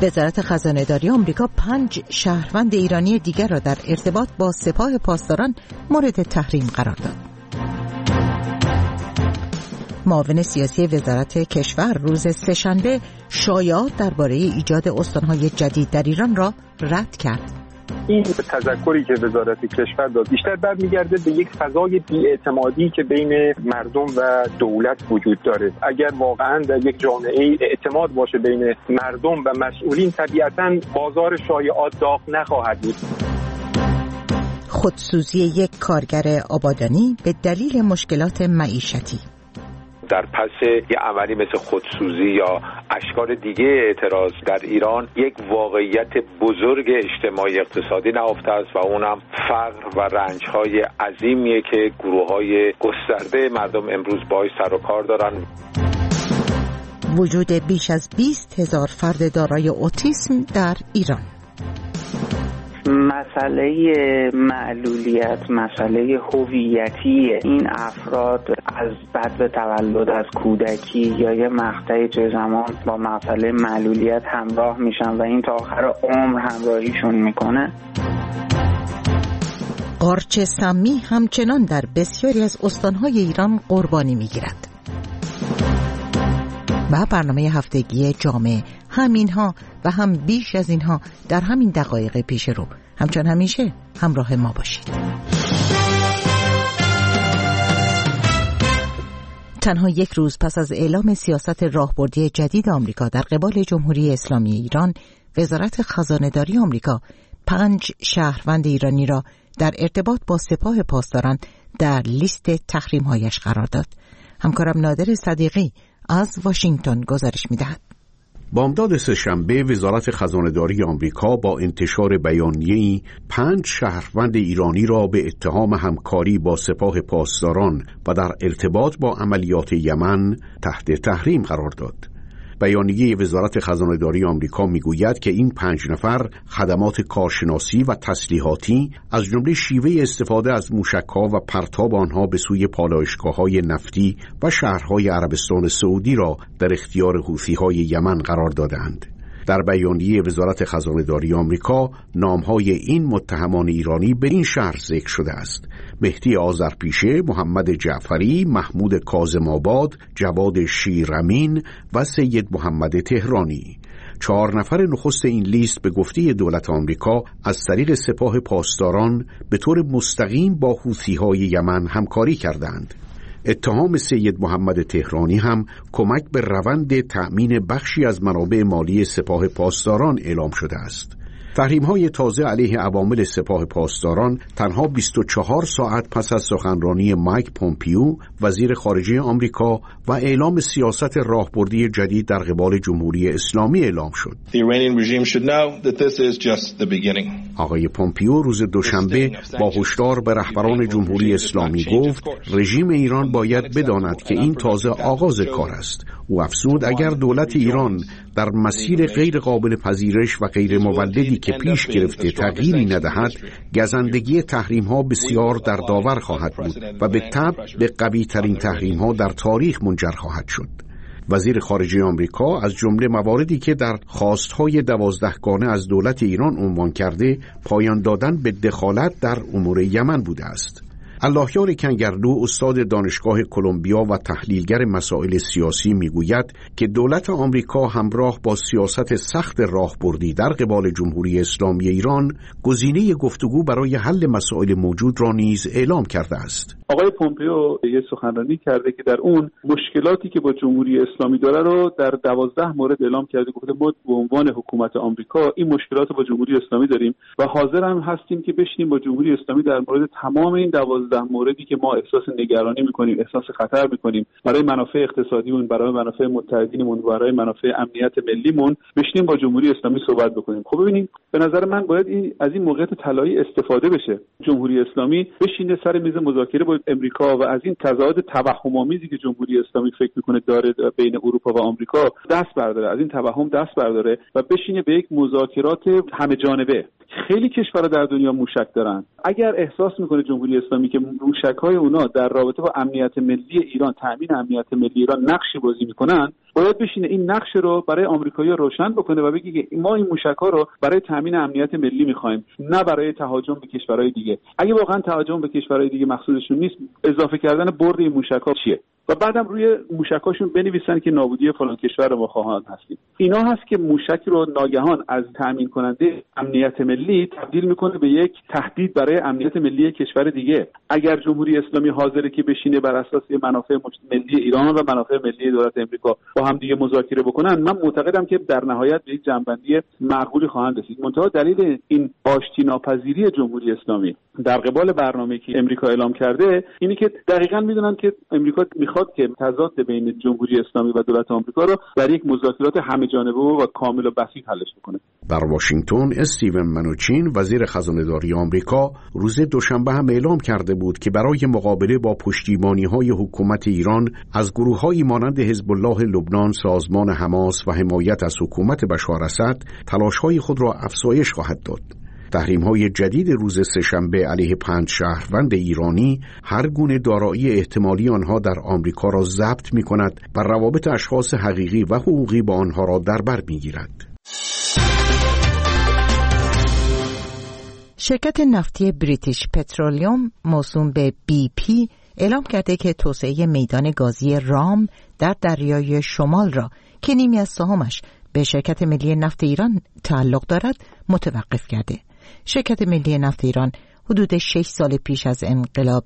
وزارت خزانه‌داری آمریکا 5 شهروند ایرانی دیگر را در ارتباط با سپاه پاسداران مورد تحریم قرار داد. معاون سیاسی وزارت کشور روز سه‌شنبه شایعات درباره ایجاد استان‌های جدید در ایران را رد کرد. این تذکری که وزارت کشور داد بیشتر برمیگرده به یک فضای بی‌اعتمادی که بین مردم و دولت وجود داره. اگر واقعا در یک جامعه اعتماد باشه بین مردم و مسئولین، طبیعتاً بازار شایعات داغ نخواهد بود. خودسوزی یک کارگر آبادانی به دلیل مشکلات معیشتی. در پس یه عملی مثل خودسوزی یا اشکال دیگه اعتراض در ایران یک واقعیت بزرگ اجتماعی اقتصادی نهفته است و اونم فقر و رنج‌های عظیمیه که گروه‌های گسترده مردم امروز باهاش سر و کار دارن. وجود بیش از 20,000 فرد دارای اوتیسم در ایران. مسئله معلولیت، مسئله هویتی این افراد از بعد تولد، از کودکی یا یه مقطعی توی زمان با مسئله معلولیت همراه میشن و این تا آخر عمر همراهیشون میکنه. قارچ سمی همچنان در بسیاری از استانهای ایران قربانی میگیرد. و برنامه هفتگی جامعه همینها و هم بیش از اینها در همین دقایق پیش رو. همچون همیشه همراه ما باشید. تنها یک روز پس از اعلام سیاست راهبردی جدید آمریکا در قبال جمهوری اسلامی ایران، وزارت خزانه‌داری آمریکا 5 شهروند ایرانی را در ارتباط با سپاه پاسداران در لیست تحریم‌هایش قرار داد. همکارم نادر صدیقی از واشنگتن گزارش می‌دهد. بامداد سه‌شنبه وزارت خزانه‌داری آمریکا با انتشار بیانیه‌ای 5 شهروند ایرانی را به اتهام همکاری با سپاه پاسداران و در ارتباط با عملیات یمن تحت تحریم قرار داد. بیانیه وزارت خزانه‌داری آمریکا میگوید که این 5 نفر خدمات کارشناسی و تسلیحاتی از جمله شیوه استفاده از موشک‌ها و پرتاب آنها به سوی پالایشگاه‌های نفتی و شهرهای عربستان سعودی را در اختیار حوثی‌های یمن قرار دادند. در بیانیه وزارت خزانه‌داری آمریکا نام‌های این متهمان ایرانی به این شهر ذکر شده است: مهدی آذرپیشه، محمد جعفری، محمود کاظم آباد، جواد شیرامین و سید محمد تهرانی. 4 نفر نخست این لیست به گفته دولت آمریکا از طریق سپاه پاسداران به طور مستقیم با حوثی‌های یمن همکاری کردند. اتهام سید محمد تهرانی هم کمک به روند تأمین بخشی از منابع مالی سپاه پاسداران اعلام شده است. تحریم‌های تازه علیه عوامل سپاه پاسداران تنها 24 ساعت پس از سخنرانی مایک پومپیو وزیر خارجه آمریکا و اعلام سیاست راهبردی جدید در قبال جمهوری اسلامی اعلام شد. آقای پومپیو روز دوشنبه با هشدار به رهبران جمهوری اسلامی گفت رژیم ایران باید بداند که این تازه آغاز کار است. او افزود اگر دولت ایران در مسیر غیر قابل پذیرش و غیر مولدی که پیش گرفته تغییری ندهد، گزندگی تحریم‌ها بسیار در داور خواهد بود و به تبع به قوی‌ترین تحریم‌ها در تاریخ منجر خواهد شد. وزیر خارجه آمریکا از جمله مواردی که در خواست‌های 12 گانه از دولت ایران عنوان کرده، پایان دادن به دخالت در امور یمن بوده است. اللهیار کنگرلو، استاد دانشگاه کلمبیا و تحلیلگر مسائل سیاسی، میگوید که دولت آمریکا همراه با سیاست سخت راهبردی در قبال جمهوری اسلامی ایران گزینه گفتگو برای حل مسائل موجود را نیز اعلام کرده است. آقای پومپیو یه سخنرانی کرده که در اون مشکلاتی که با جمهوری اسلامی داره رو در 12 مورد اعلام کرده. گفته ما به عنوان حکومت آمریکا این مشکلات رو با جمهوری اسلامی داریم و حاضر هم هستیم که بشینیم با جمهوری اسلامی در مورد تمام این 12 موردی که ما احساس نگرانی میکنیم، احساس خطر میکنیم برای منافع اقتصادیمون، برای منافع متحدینمون، برای منافع امنیت ملیمون، بشینیم با جمهوری اسلامی صحبت بکنیم. خب ببینید، به نظر من باید از این موقعیت طلایی استفاده بشه. جمهوری اسلامی بشینه سر میز مذاکره با امریکا و از این تضاد توهم‌آمیزی که جمهوری اسلامی فکر میکنه داره بین اروپا و آمریکا دست برداره، از این توهم دست برداره و بشینه به یک مذاکرات همه جانبه. خیلی کشورها در دنیا موشک دارن. اگر احساس میکنه جمهوری اسلامی که موشک‌های اونا در رابطه با امنیت ملی ایران، تامین امنیت ملی ایران نقشی بازی میکنن، باید بشینه این نقش رو برای آمریکایی‌ها روشن بکنه و بگه که ما این موشک‌ها رو برای تامین امنیت ملی می‌خوایم، نه برای تهاجم به کشورهای دیگه. اگه واقعا تهاجم به کشورهای دیگه مقصودشون نیست، اضافه کردن برد این موشک‌ها چیه؟ و بعدم روی موشکاشون بنویسن که نابودی فلان کشور ما خواهان هستیم. اینا هست که موشک رو ناگهان از تامین کننده امنیت ملی تبدیل میکنه به یک تهدید برای امنیت ملی کشور دیگه. اگر جمهوری اسلامی حاضره که بشینه بر اساس منافع ملی ایران و منافع ملی دولت امریکا با هم دیگه مذاکره بکنن، من معتقدم که در نهایت به یک جنبندی معقولی خواهند رسید. منتها دلیل این آشتی ناپذیری جمهوری اسلامی در قبال برنامه‌ای که امریکا اعلام کرده اینی که دقیقاً میدونن که امریکا میخواد که تضاد بین جمهوری اسلامی و دولت آمریکا رو در یک مذاکرات همه‌جانبه و کامل و بسیط حلش بکنه. در واشنگتن استیون منوچین وزیر خزانه‌داری آمریکا روز دوشنبه هم اعلام کرده بود که برای مقابله با پشتیبانی‌های حکومت ایران از گروه‌هایی مانند حزب الله لبنان، سازمان حماس و حمایت از حکومت بشار اسد تلاش‌های خود را افزایش خواهد داد. تحریم‌های جدید روز سه‌شنبه علیه 5 شهروند ایرانی هر گونه دارایی احتمالی آنها در آمریکا را ضبط می‌کند و روابط اشخاص حقیقی و حقوقی با آنها را در بر می‌گیرد. شرکت نفتی بریتیش پترولیوم موسوم به BP اعلام کرده که توسعه میدان گازی رام در دریای شمال را که نیمی از سهامش به شرکت ملی نفت ایران تعلق دارد متوقف کرده. شرکت ملی نفت ایران حدود 6 سال پیش از انقلاب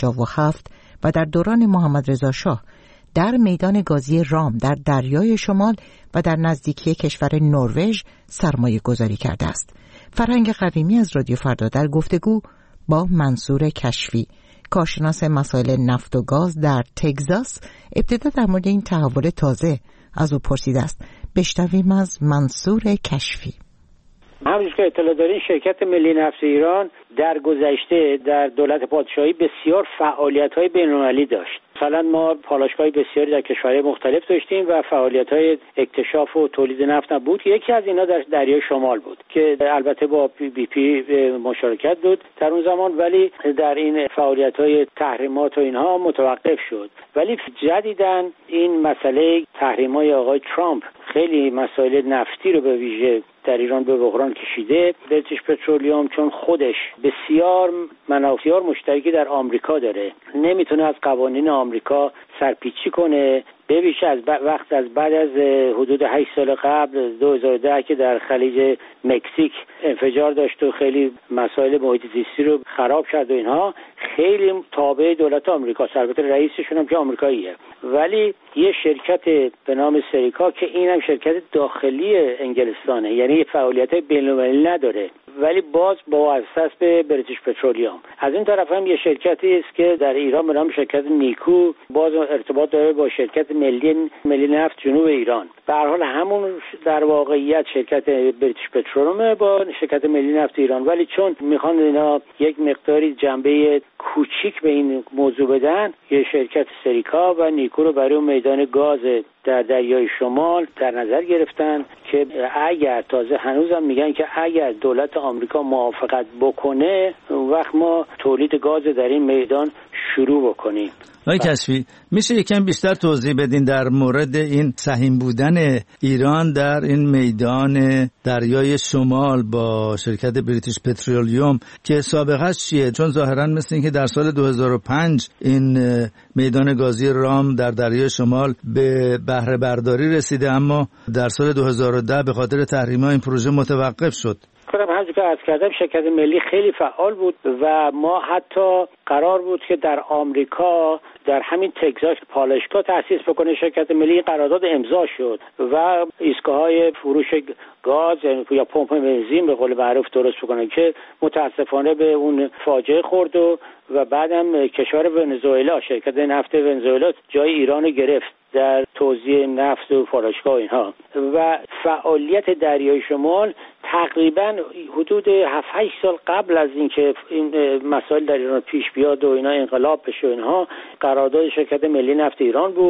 57 و در دوران محمد رضا شاه در میدان گازی رام در دریای شمال و در نزدیکی کشور نروژ سرمایه گذاری کرده است. فرهنگ قویمی از رادیو فردا در گفتگو با منصور کشفی، کارشناس مسائل نفت و گاز در تگزاس، ابتدا در مورد این تحول تازه از او پرسیده است. بشنویم از منصور کشفی. همونجور که اطلاع دارین شرکت ملی نفت ایران در گذشته در دولت پادشاهی بسیار فعالیت‌های بین‌المللی داشت. مثلا ما پالایشگاه بسیاری در کشورهای مختلف داشتیم و فعالیت‌های اکتشاف و تولید نفت بود. یکی از اینا در دریای شمال بود که البته با BP مشارکت بود در اون زمان، ولی در این فعالیت‌های تحریمات و اینها متوقف شد. ولی جدیداً این مسئله تحریم‌های آقای ترامپ خیلی مسائل نفتی رو به ویژه در ایران به بحران کشیده. بریتیش پترولیوم چون خودش بسیار منافع مشترکی در آمریکا داره، نمیتونه از قوانین آمریکا سرپیچی کنه. ببیشه از وقت از بعد از حدود 8 سال قبل 2010 که در خلیج مکزیک انفجار داشت و خیلی مسائل محیط زیستی رو خراب کرد و اینها، خیلی تابع دولت آمریکا، البته رئیسشون هم که آمریکاییه، ولی یه شرکت به نام سریکا که اینم شرکت داخلی انگلستانه، یعنی فعالیت‌های بین‌المللی نداره، ولی باز با اساس به بریتیش پترولیوم. از این طرف هم یه شرکتی است که در ایران به نام شرکت نیکو باز ارتباط داره با شرکت ملی نفت جنوب ایران. به هر حال همون در واقعیت شرکت بریتیش پترولیوم با شرکت ملی نفت ایران، ولی چون میخوان اینا یک مقداری جنبه کوچیک به این موضوع بدن، یه شرکت سریکا و نیکو رو برای میدان گاز در دریای شمال در نظر گرفتن که اگر تازه هنوزم میگن که اگر دولت آمریکا موافقت بکنه وقت ما تولید گاز در این میدان شروع بکنیم. آقای کشفی، میشه یکم بیشتر توضیح بدین در مورد این سهیم بودن ایران در این میدان دریای شمال با شرکت بریتیش پترولیوم که سابقه‌اش چیه؟ چون ظاهراً مثل این که در سال 2005 این میدان گازی رام در دریای شمال به بهره برداری رسیده، اما در سال 2010 به خاطر تحریم‌ها این پروژه متوقف شد. همونجور که عرض کردم شرکت ملی خیلی فعال بود و ما حتی قرار بود که در آمریکا در همین تگزاس پالایشگاه تأسیس بکنه. شرکت ملی قرارداد امضا شد و ایستگاه‌های فروش گاز یا پمپ بنزین به قول معروف درست بکنه که متاسفانه به اون فاجعه خورد و بعدم کشور ونزوئلا، شرکت نفت ونزوئلا جای ایران گرفت در توزیع نفت و پالایشگاه اینها. و فعالیت دریای شمال تقریبا حدود 7-8 سال قبل از اینکه این مسائل در ایران پیش بیاد و اینا انقلاب بشه و اینها، قرارداد شرکت ملی نفت ایران بود.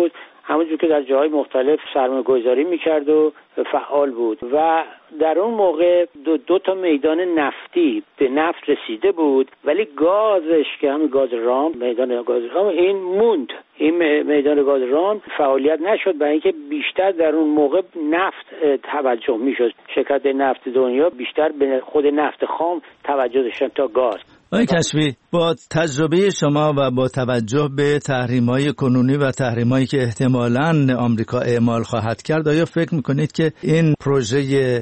همونجور که در جاهای مختلف سرمایه‌گذاری میکرد و فعال بود و در اون موقع دو تا میدان نفتی به نفت رسیده بود، ولی گازش که همین گاز رام، میدان گاز رام، این موند. این میدان گاز رام فعالیت نشد برای اینکه بیشتر در اون موقع نفت توجه میشد. شرکت نفت دنیا بیشتر به خود نفت خام توجه داشتن تا گاز. آقای کشفی، با تجربه شما و با توجه به تحریم‌های کنونی و تحریم‌هایی که احتمالاً آمریکا اعمال خواهد کرد، آیا فکر می‌کنید که این پروژه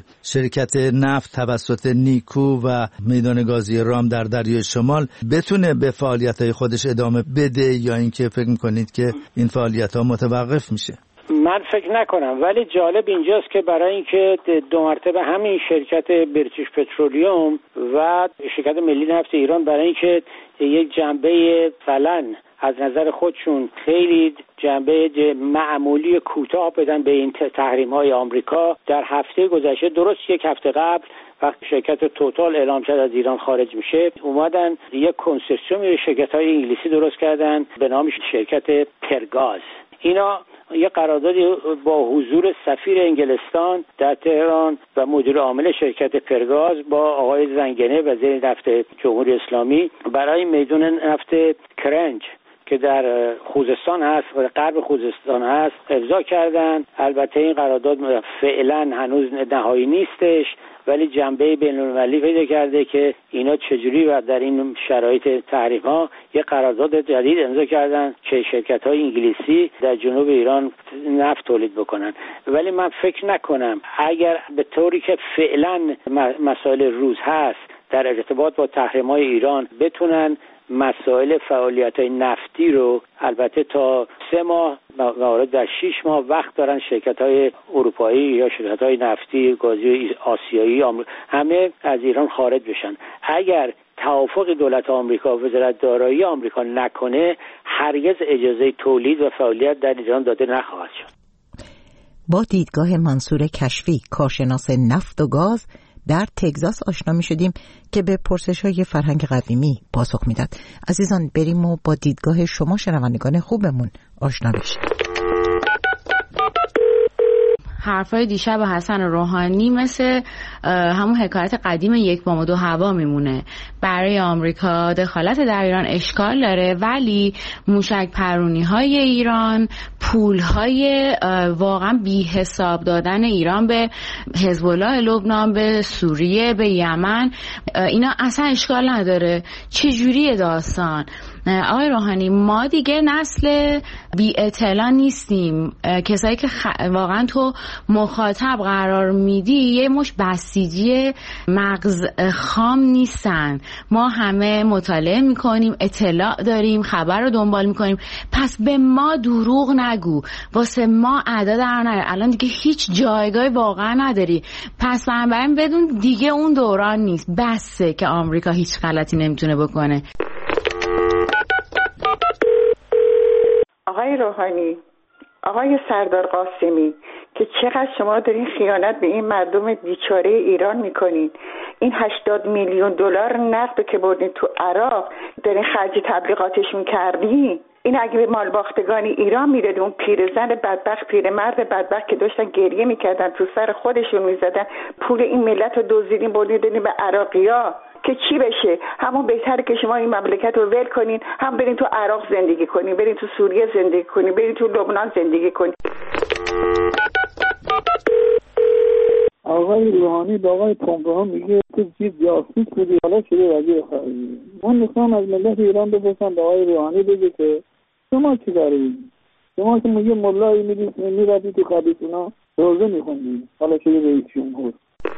شرکت نفت توسط نیکو و میدان گازی رام در دریای شمال بتونه به فعالیت‌های خودش ادامه بده یا اینکه فکر می‌کنید که این فعالیت‌ها متوقف میشه؟ من فکر نکنم، ولی جالب اینجاست که برای اینکه دو مرتبه همین شرکت بریتیش پترولیوم و شرکت ملی نفت ایران برای اینکه یک جنبه فعلا از نظر خودشون خیلی جنبه معمولی کوتاه بدن به این تحریم‌های آمریکا، در هفته گذشته، درست یک هفته قبل وقتی شرکت توتال اعلام شد از ایران خارج میشه، اومدن یک کنسورسیوم شرکت‌های انگلیسی درست کردن به نام شرکت پرگاز. اینا یه قراردادی با حضور سفیر انگلستان در تهران و مدیر عامل شرکت پرگاز با آقای زنگنه وزیر نفت جمهوری اسلامی برای میدان نفت کرنج که در خوزستان هست و غرب خوزستان هست امضا کردن. البته این قرارداد فعلا هنوز نهایی نیستش، ولی جنبه بین‌المللی پیدا کرده که اینا چجوری و در این شرایط تحریم‌ها یک قرارداد جدید امضا کردن که شرکت‌های انگلیسی در جنوب ایران نفت تولید بکنن. ولی من فکر نکنم اگر به طوری که فعلا مسائل روز هست در ارتباط با تحریم‌های ایران بتونن مسائل فعالیت‌های نفتی رو، البته تا 3 ماه موارد در 6 ماه وقت دارن شرکت‌های اروپایی یا شرکت‌های نفتی گازی آسیایی همه از ایران خارج بشن. اگر توافق دولت آمریکا و وزارت دارایی آمریکا نکنه، هرگز اجازه تولید و فعالیت در ایران داده نخواهد شد. با دیدگاه منصور کشفی، کارشناس نفت و گاز در تگزاس آشنا می شدیم که به پرسش‌های فرهنگ قدیمی پاسخ میداد. عزیزان، بریم و با دیدگاه شما شنوندگان خوبمون آشنا بشیم. حرفای دیشب حسن روحانی مثل همون حکایت قدیم یک بام و دو هوا میمونه. برای آمریکا دخالت در ایران اشکال داره، ولی موشک پرونی های ایران، پول های واقعا بی حساب دادن ایران به حزب الله لبنان، به سوریه، به یمن، اینا اصلا اشکال نداره. چجوریه داستان؟ آقای روحانی، ما دیگه نسل بی اطلاع نیستیم. کسایی که واقعا تو مخاطب قرار میدی یه مش بسیجی مغز خام نیستن. ما همه مطالعه میکنیم، اطلاع داریم، خبر رو دنبال میکنیم. پس به ما دروغ نگو، واسه ما اعداد در نیار. الان دیگه هیچ جایگاهی واقعا نداری. پس بنابراین بدون دیگه اون دوران نیست. بسه که آمریکا هیچ غلطی نمیتونه بکنه. آقای روحانی، آقای سردار قاسمی، که چقدر شما دارین خیانت به این مردم بیچاره ایران میکنین. این 80 میلیون دلار نقد که بردین تو عراق دارین خرج تبلیغاتشون کردین. این اگه به مالباختگان ایران میدادی، اون پیرزن بدبخت، پیرمرد بدبخت که داشتن گریه میکردن تو سر خودشون میزدن، پول این ملت رو دزدیدین بردین دادین به عراقیا که چی بشه؟ همون بهتره که شما این مملکت رو ول کنین، هم برین تو عراق زندگی کنین، برین تو سوریه زندگی کنین، برین تو لبنان زندگی کنین. آقای روحانی با آقای پومپئو میگه که چیز جاسوس بودی، حالا شده وزیر خارجه. من میخوام از ملت ایران بپرسم، با آقای روحانی بگه که شما چی دارید؟ شما که میگه ملایی میرادی تو قابیتونا روزه میخوندید، حالا شده رئیس جمهور.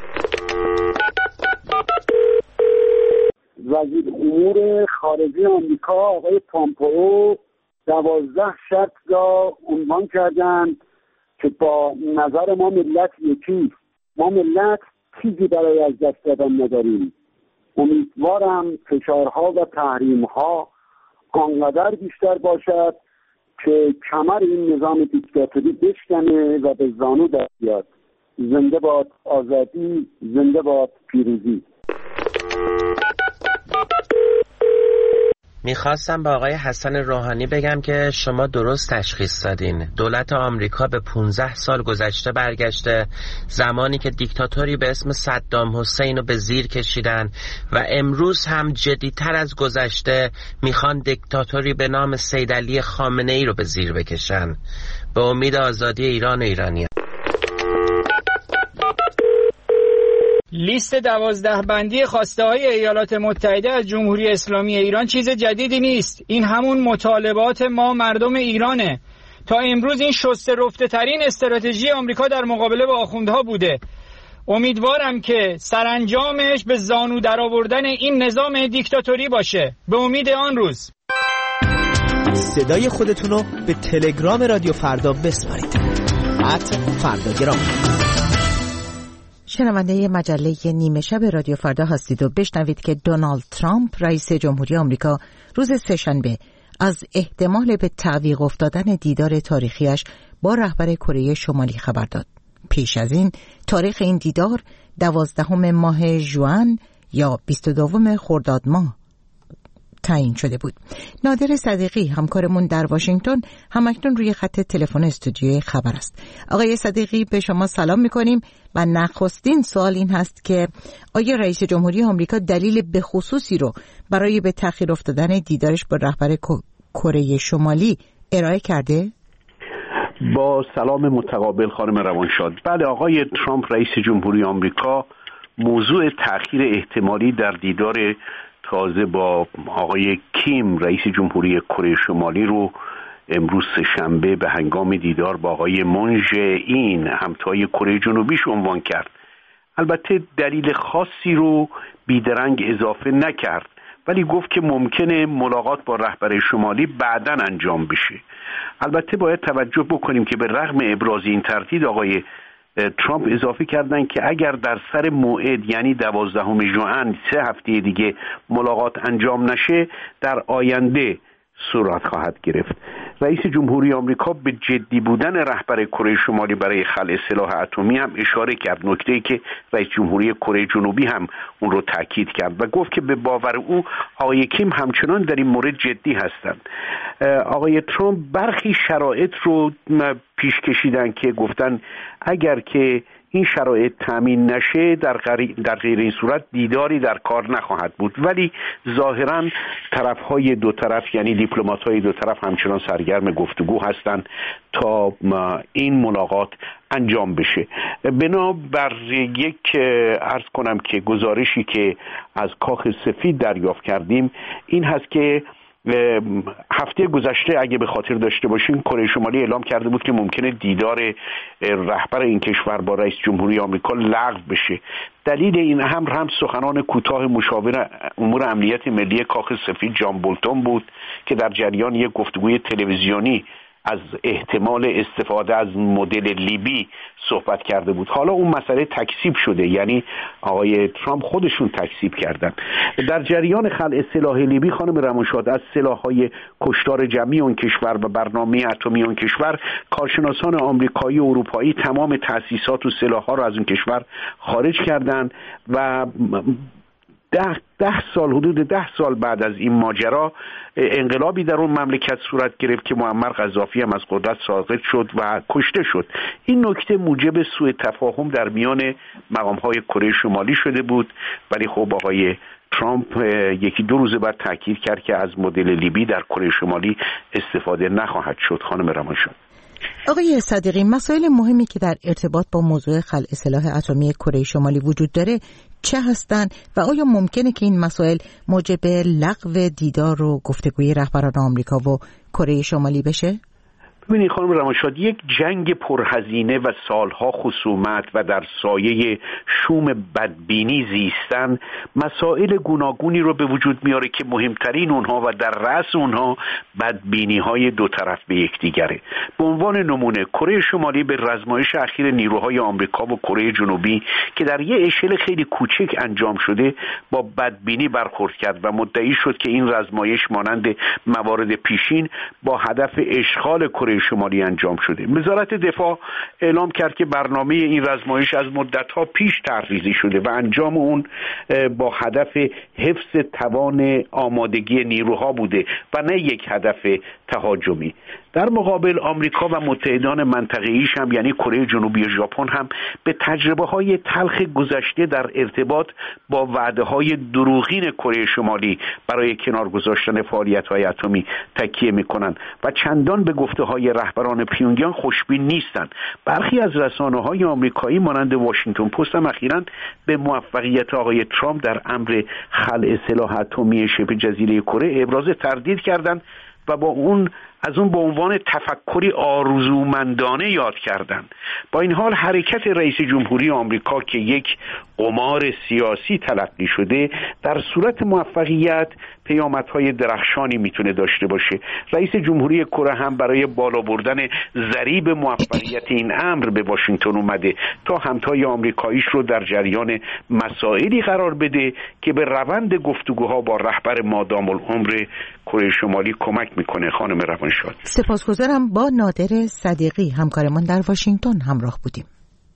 وزیر امور خارجه آمریکا آقای پومپئو 12 شرط را عنوان کردند که با نظر ما ملت یکی، ما ملت چیزی برای از دست دادن نداریم. امیدوارم فشارها و تحریمها آنقدر بیشتر باشد که کمر این نظام دیکتاتوری بشکنه و به زانو در بیاد. زنده باد آزادی، زنده باد پیروزی. میخواستم به آقای حسن روحانی بگم که شما درست تشخیص دادین. دولت آمریکا به 15 سال گذشته برگشته، زمانی که دیکتاتوری به اسم صدام حسین رو به زیر کشیدن و امروز هم جدی‌تر از گذشته میخوان دیکتاتوری به نام سیدعلی خامنه‌ای رو به زیر بکشن. به امید آزادی ایران و ایرانیان. لیست 12 بندی خواسته های ایالات متحده از جمهوری اسلامی ایران چیز جدیدی نیست. این همون مطالبات ما مردم ایرانه. تا امروز این شسته رفته ترین استراتژی آمریکا در مقابله با آخوندها بوده. امیدوارم که سرانجامش به زانو درآوردن این نظام دیکتاتوری باشه. به امید آن روز. صدای خودتونو به تلگرام رادیو فردا بسپارید. @فرداگرام. شنونده مجله نیمه شب رادیو فردا هستید و بشنوید که دونالد ترامپ رئیس جمهوری آمریکا روز سه‌شنبه از احتمال به تعویق افتادن دیدار تاریخیش با رهبر کره شمالی خبر داد. پیش از این تاریخ این دیدار 12 ماه ژوئن یا 22 خرداد ماه تعیین شده بود. نادر صدیقی همکارمون در واشنگتن همکنون روی خط تلفن استودیوی خبر است. آقای صدیقی به شما سلام می‌کنیم و نخستین سوال این هست که آیا رئیس جمهوری آمریکا دلیل به خصوصی رو برای به تأخیر افتادن دیدارش با رهبر کره شمالی ارائه کرده؟ با سلام متقابل خانم روانشاد. بله، آقای ترامپ رئیس جمهوری آمریکا موضوع تأخیر احتمالی در دیدار تازه با آقای کیم رئیس جمهوری کره شمالی رو امروز سه‌شنبه به هنگام دیدار با آقای مون ژه-این همتای کره جنوبی عنوان کرد. البته دلیل خاصی رو بیدرنگ اضافه نکرد، ولی گفت که ممکنه ملاقات با رهبر شمالی بعداً انجام بشه. البته باید توجه بکنیم که به رغم ابراز این تردید آقای ترامپ اضافه کردن که اگر در سر موعد یعنی 12 ژوئن 3 هفته دیگه ملاقات انجام نشه در آینده صورت خواهد گرفت. رئیس جمهوری آمریکا به جدی بودن رهبر کره شمالی برای خلع سلاح اتمی هم اشاره کرد، نکته‌ای که رئیس جمهوری کره جنوبی هم اون رو تاکید کرد و گفت که به باور او آقای کیم همچنان در این مورد جدی هستند. آقای ترامپ برخی شرایط رو پیش کشیدن که گفتن اگر که این شرایط تامین نشه در غیر این صورت دیداری در کار نخواهد بود، ولی ظاهراً طرف‌های دو طرف یعنی دیپلمات‌های دو طرف همچنان سرگرم گفتگو هستند تا این ملاقات انجام بشه. بنابر یک عرض کنم که گزارشی که از کاخ سفید دریافت کردیم این هست که هفته گذشته اگه به خاطر داشته باشین کره شمالی اعلام کرده بود که ممکنه دیدار رهبر این کشور با رئیس جمهوری آمریکا لغو بشه. دلیل این هم سخنان کوتاه مشاور امور امنیت ملی کاخ سفید جان بولتون بود که در جریان یک گفتگوی تلویزیونی از احتمال استفاده از مدل لیبی صحبت کرده بود. حالا اون مسئله تکذیب شده، یعنی آقای ترامپ خودشون تکذیب کردن. در جریان خلع سلاح لیبی خانم روانشاد از سلاح‌های کشتار جمعی اون کشور و برنامه اتمی اون کشور کارشناسان آمریکایی و اروپایی تمام تأسیسات و سلاح‌ها رو از اون کشور خارج کردند و حدود 10 سال بعد از این ماجرا انقلابی در اون مملکت صورت گرفت که معمر قذافی هم از قدرت ساقط شد و کشته شد. این نکته موجب سوء تفاهم در میان مقام‌های کره شمالی شده بود، ولی خب آقای ترامپ 1-2 روز بعد تاکید کرد که از مدل لیبی در کره شمالی استفاده نخواهد شد. خانم روانشاد. آقای صدیقی، مسائل مهمی که در ارتباط با موضوع خلع سلاح اتمی کره شمالی وجود داره چه هستند و آیا ممکنه که این مسائل موجب لغو دیدار و گفتگوی رهبران آمریکا و کره شمالی بشه؟ ببینید خانم روانشاد، یک جنگ پرهزینه و سالها خصومت و در سایه شوم بدبینی زیستن مسائل گوناگونی رو به وجود میاره که مهمترین اونها و در رأس اونها بدبینی های دو طرف به یکدیگره. به عنوان نمونه کره شمالی به رزمایش اخیر نیروهای آمریکا و کره جنوبی که در یه اشل خیلی کوچک انجام شده با بدبینی برخورد کرد و مدعی شد که این رزمایش مانند موارد پیشین با هدف اشغال کره کره شمالی انجام شده. وزارت دفاع اعلام کرد که برنامه این آزمایش از مدت‌ها پیش طرح‌ریزی شده و انجام اون با هدف حفظ توان آمادگی نیروها بوده و نه یک هدف تهاجمی. در مقابل آمریکا و متحدان منطقه‌ایش هم یعنی کره جنوبی و ژاپن هم به تجربه‌های تلخ گذشته در ارتباط با وعده‌های دروغین کره شمالی برای کنار گذاشتن فعالیت‌های اتمی تکیه می‌کنند و چندان به گفته‌های رهبران پیونگیانگ خوشبین نیستند. برخی از رسانه‌های آمریکایی مانند واشنگتن پست هم اخیراً به موفقیت آقای ترامپ در امر خلع سلاح اتمی شبه جزیره کره ابراز تردید کردند و از اون به عنوان تفکری آرزومندانه یاد کردند. با این حال حرکت رئیس جمهوری آمریکا که یک قمار سیاسی تلقی شده در صورت موفقیت پیامدهای درخشانی میتونه داشته باشه. رئیس جمهوری کره هم برای بالا بردن ضریب موفقیت این امر به واشنگتن اومده تا همتای آمریکاییش رو در جریان مسائلی قرار بده که به روند گفتگوها با رهبر مادام العمر کره شمالی کمک میکنه. خانم روانشاد، سپاسگزارم. با نادر صدیقی همکارمان در واشنگتن همراه بودیم.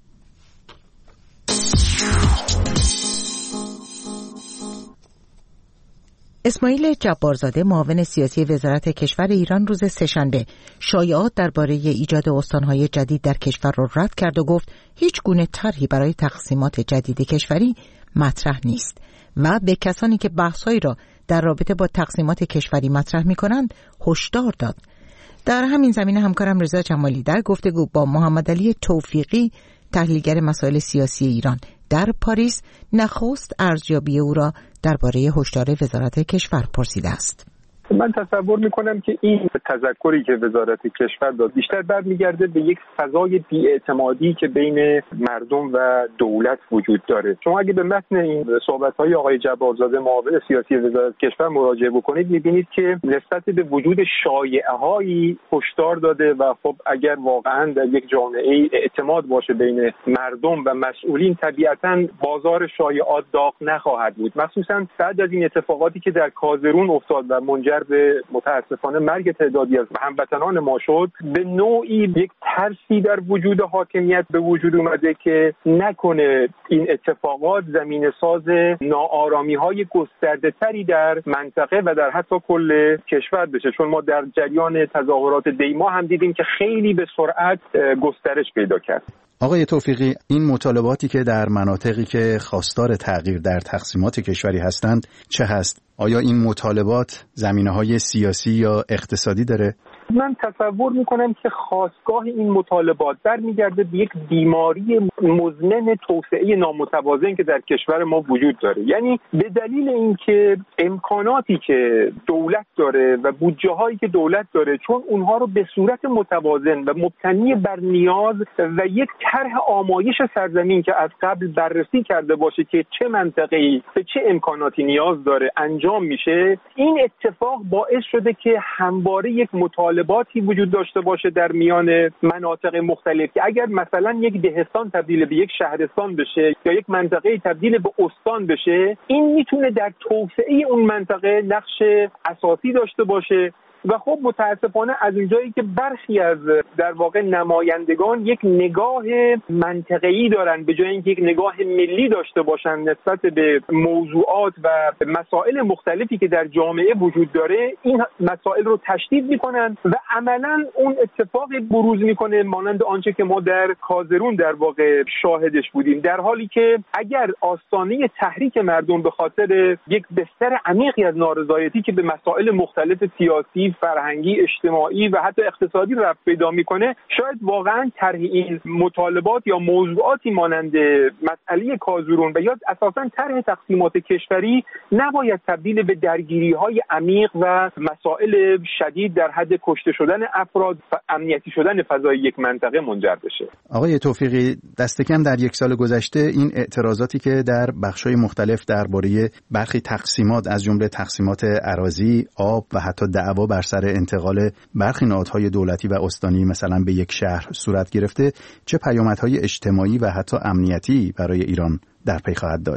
اسماعیل جبارزاده معاون سیاسی وزارت کشور ایران روز سه‌شنبه شایعات درباره ایجاد استان‌های جدید در کشور را رد کرد و گفت هیچ گونه طرحی برای تقسیمات جدید کشوری مطرح نیست و به کسانی که بحث‌هایی را در رابطه با تقسیمات کشوری مطرح می‌کنند هشدار داد. در همین زمینه همکارم رضا جمالی در گفتگو با محمد علی توفیقی تحلیلگر مسائل سیاسی ایران در پاریس نخست ارزیابی او را درباره هشدار وزارت کشور پرسیده است. من تصور میکنم که این تذکری که وزارت کشور داد بیشتر برمیگرده به یک فضای بی‌اعتمادی که بین مردم و دولت وجود داره. شما اگه به متن این صحبت‌های آقای جبارزاده معاون سیاسی وزارت کشور مراجعه بکنید می‌بینید که نسبت به وجود شایعه‌هایی هشدار داده و خب اگر واقعاً در یک جامعه اعتماد باشه بین مردم و مسئولین طبیعتاً بازار شایعات داغ نخواهد بود، مخصوصاً بعد از این اتفاقاتی که در کازرون افتاد و منجر به متاسفانه مرگ تعدادی از هموطنان ما شد، به نوعی یک ترسی در وجود حاکمیت به وجود اومده که نکنه این اتفاقات زمینه ساز ناآرامی‌های گسترده‌تری در منطقه و در حتی کل کشور بشه، چون ما در جریان تظاهرات دیما هم دیدیم که خیلی به سرعت گسترش پیدا کرد. آقای توفیقی، این مطالباتی که در مناطقی که خواستار تغییر در تقسیمات کشوری هستند چه هست؟ آیا این مطالبات زمینه‌های سیاسی یا اقتصادی داره؟ من تصور میکنم که خاستگاه این مطالبات برمیگرده به یک بیماری مزمن توسعه نامتوازن که در کشور ما وجود داره. یعنی به دلیل اینکه امکاناتی که دولت داره و بودجه هایی که دولت داره، چون اونها رو به صورت متوازن و مبتنی بر نیاز و یک طرح آمایش سرزمین که از قبل بررسی کرده باشه که چه منطقه‌ای به چه امکاناتی نیاز داره انجام میشه، این اتفاق باعث شده که همواره یک مطالباتی وجود داشته باشه در میان مناطق مختلف که اگر مثلا یک دهستان تبدیل به یک شهرستان بشه یا یک منطقه تبدیل به استان بشه، این میتونه در توسعه اون منطقه نقش اساسی داشته باشه. و خب متاسفانه از اینجایی که برخی از در واقع نمایندگان یک نگاه منطقه‌ای دارن به جای اینکه یک نگاه ملی داشته باشن نسبت به موضوعات و مسائل مختلفی که در جامعه وجود داره، این مسائل رو تشدید میکنن و عملاً اون اتفاق بروز میکنه مانند آنچه که ما در کازرون در واقع شاهدش بودیم، در حالی که اگر آستانه تحریک مردم به خاطر یک بستر عمیقی از نارضایتی که به مسائل مختلف سیاسی، فرهنگی، اجتماعی و حتی اقتصادی رفت پیدا میکنه، شاید واقعا طرح این مطالبات یا موضوعاتی مانند مسئله کازرون و یا اساسا طرح تقسیمات کشوری نباید تبدیل به درگیری‌های عمیق و مسائل شدید در حد کشته شدن افراد و امنیتی شدن فضای یک منطقه منجر بشه. آقای توفیقی، دست کم در یک سال گذشته این اعتراضاتی که در بخش‌های مختلف درباره برخی تقسیمات از جمله تقسیمات اراضی، آب و حتی دعوا بر سر انتقال برخی نهادهای دولتی و استانی مثلا به یک شهر صورت گرفته، چه پیامدهای اجتماعی و حتی امنیتی برای ایران در پی خواهد داشت؟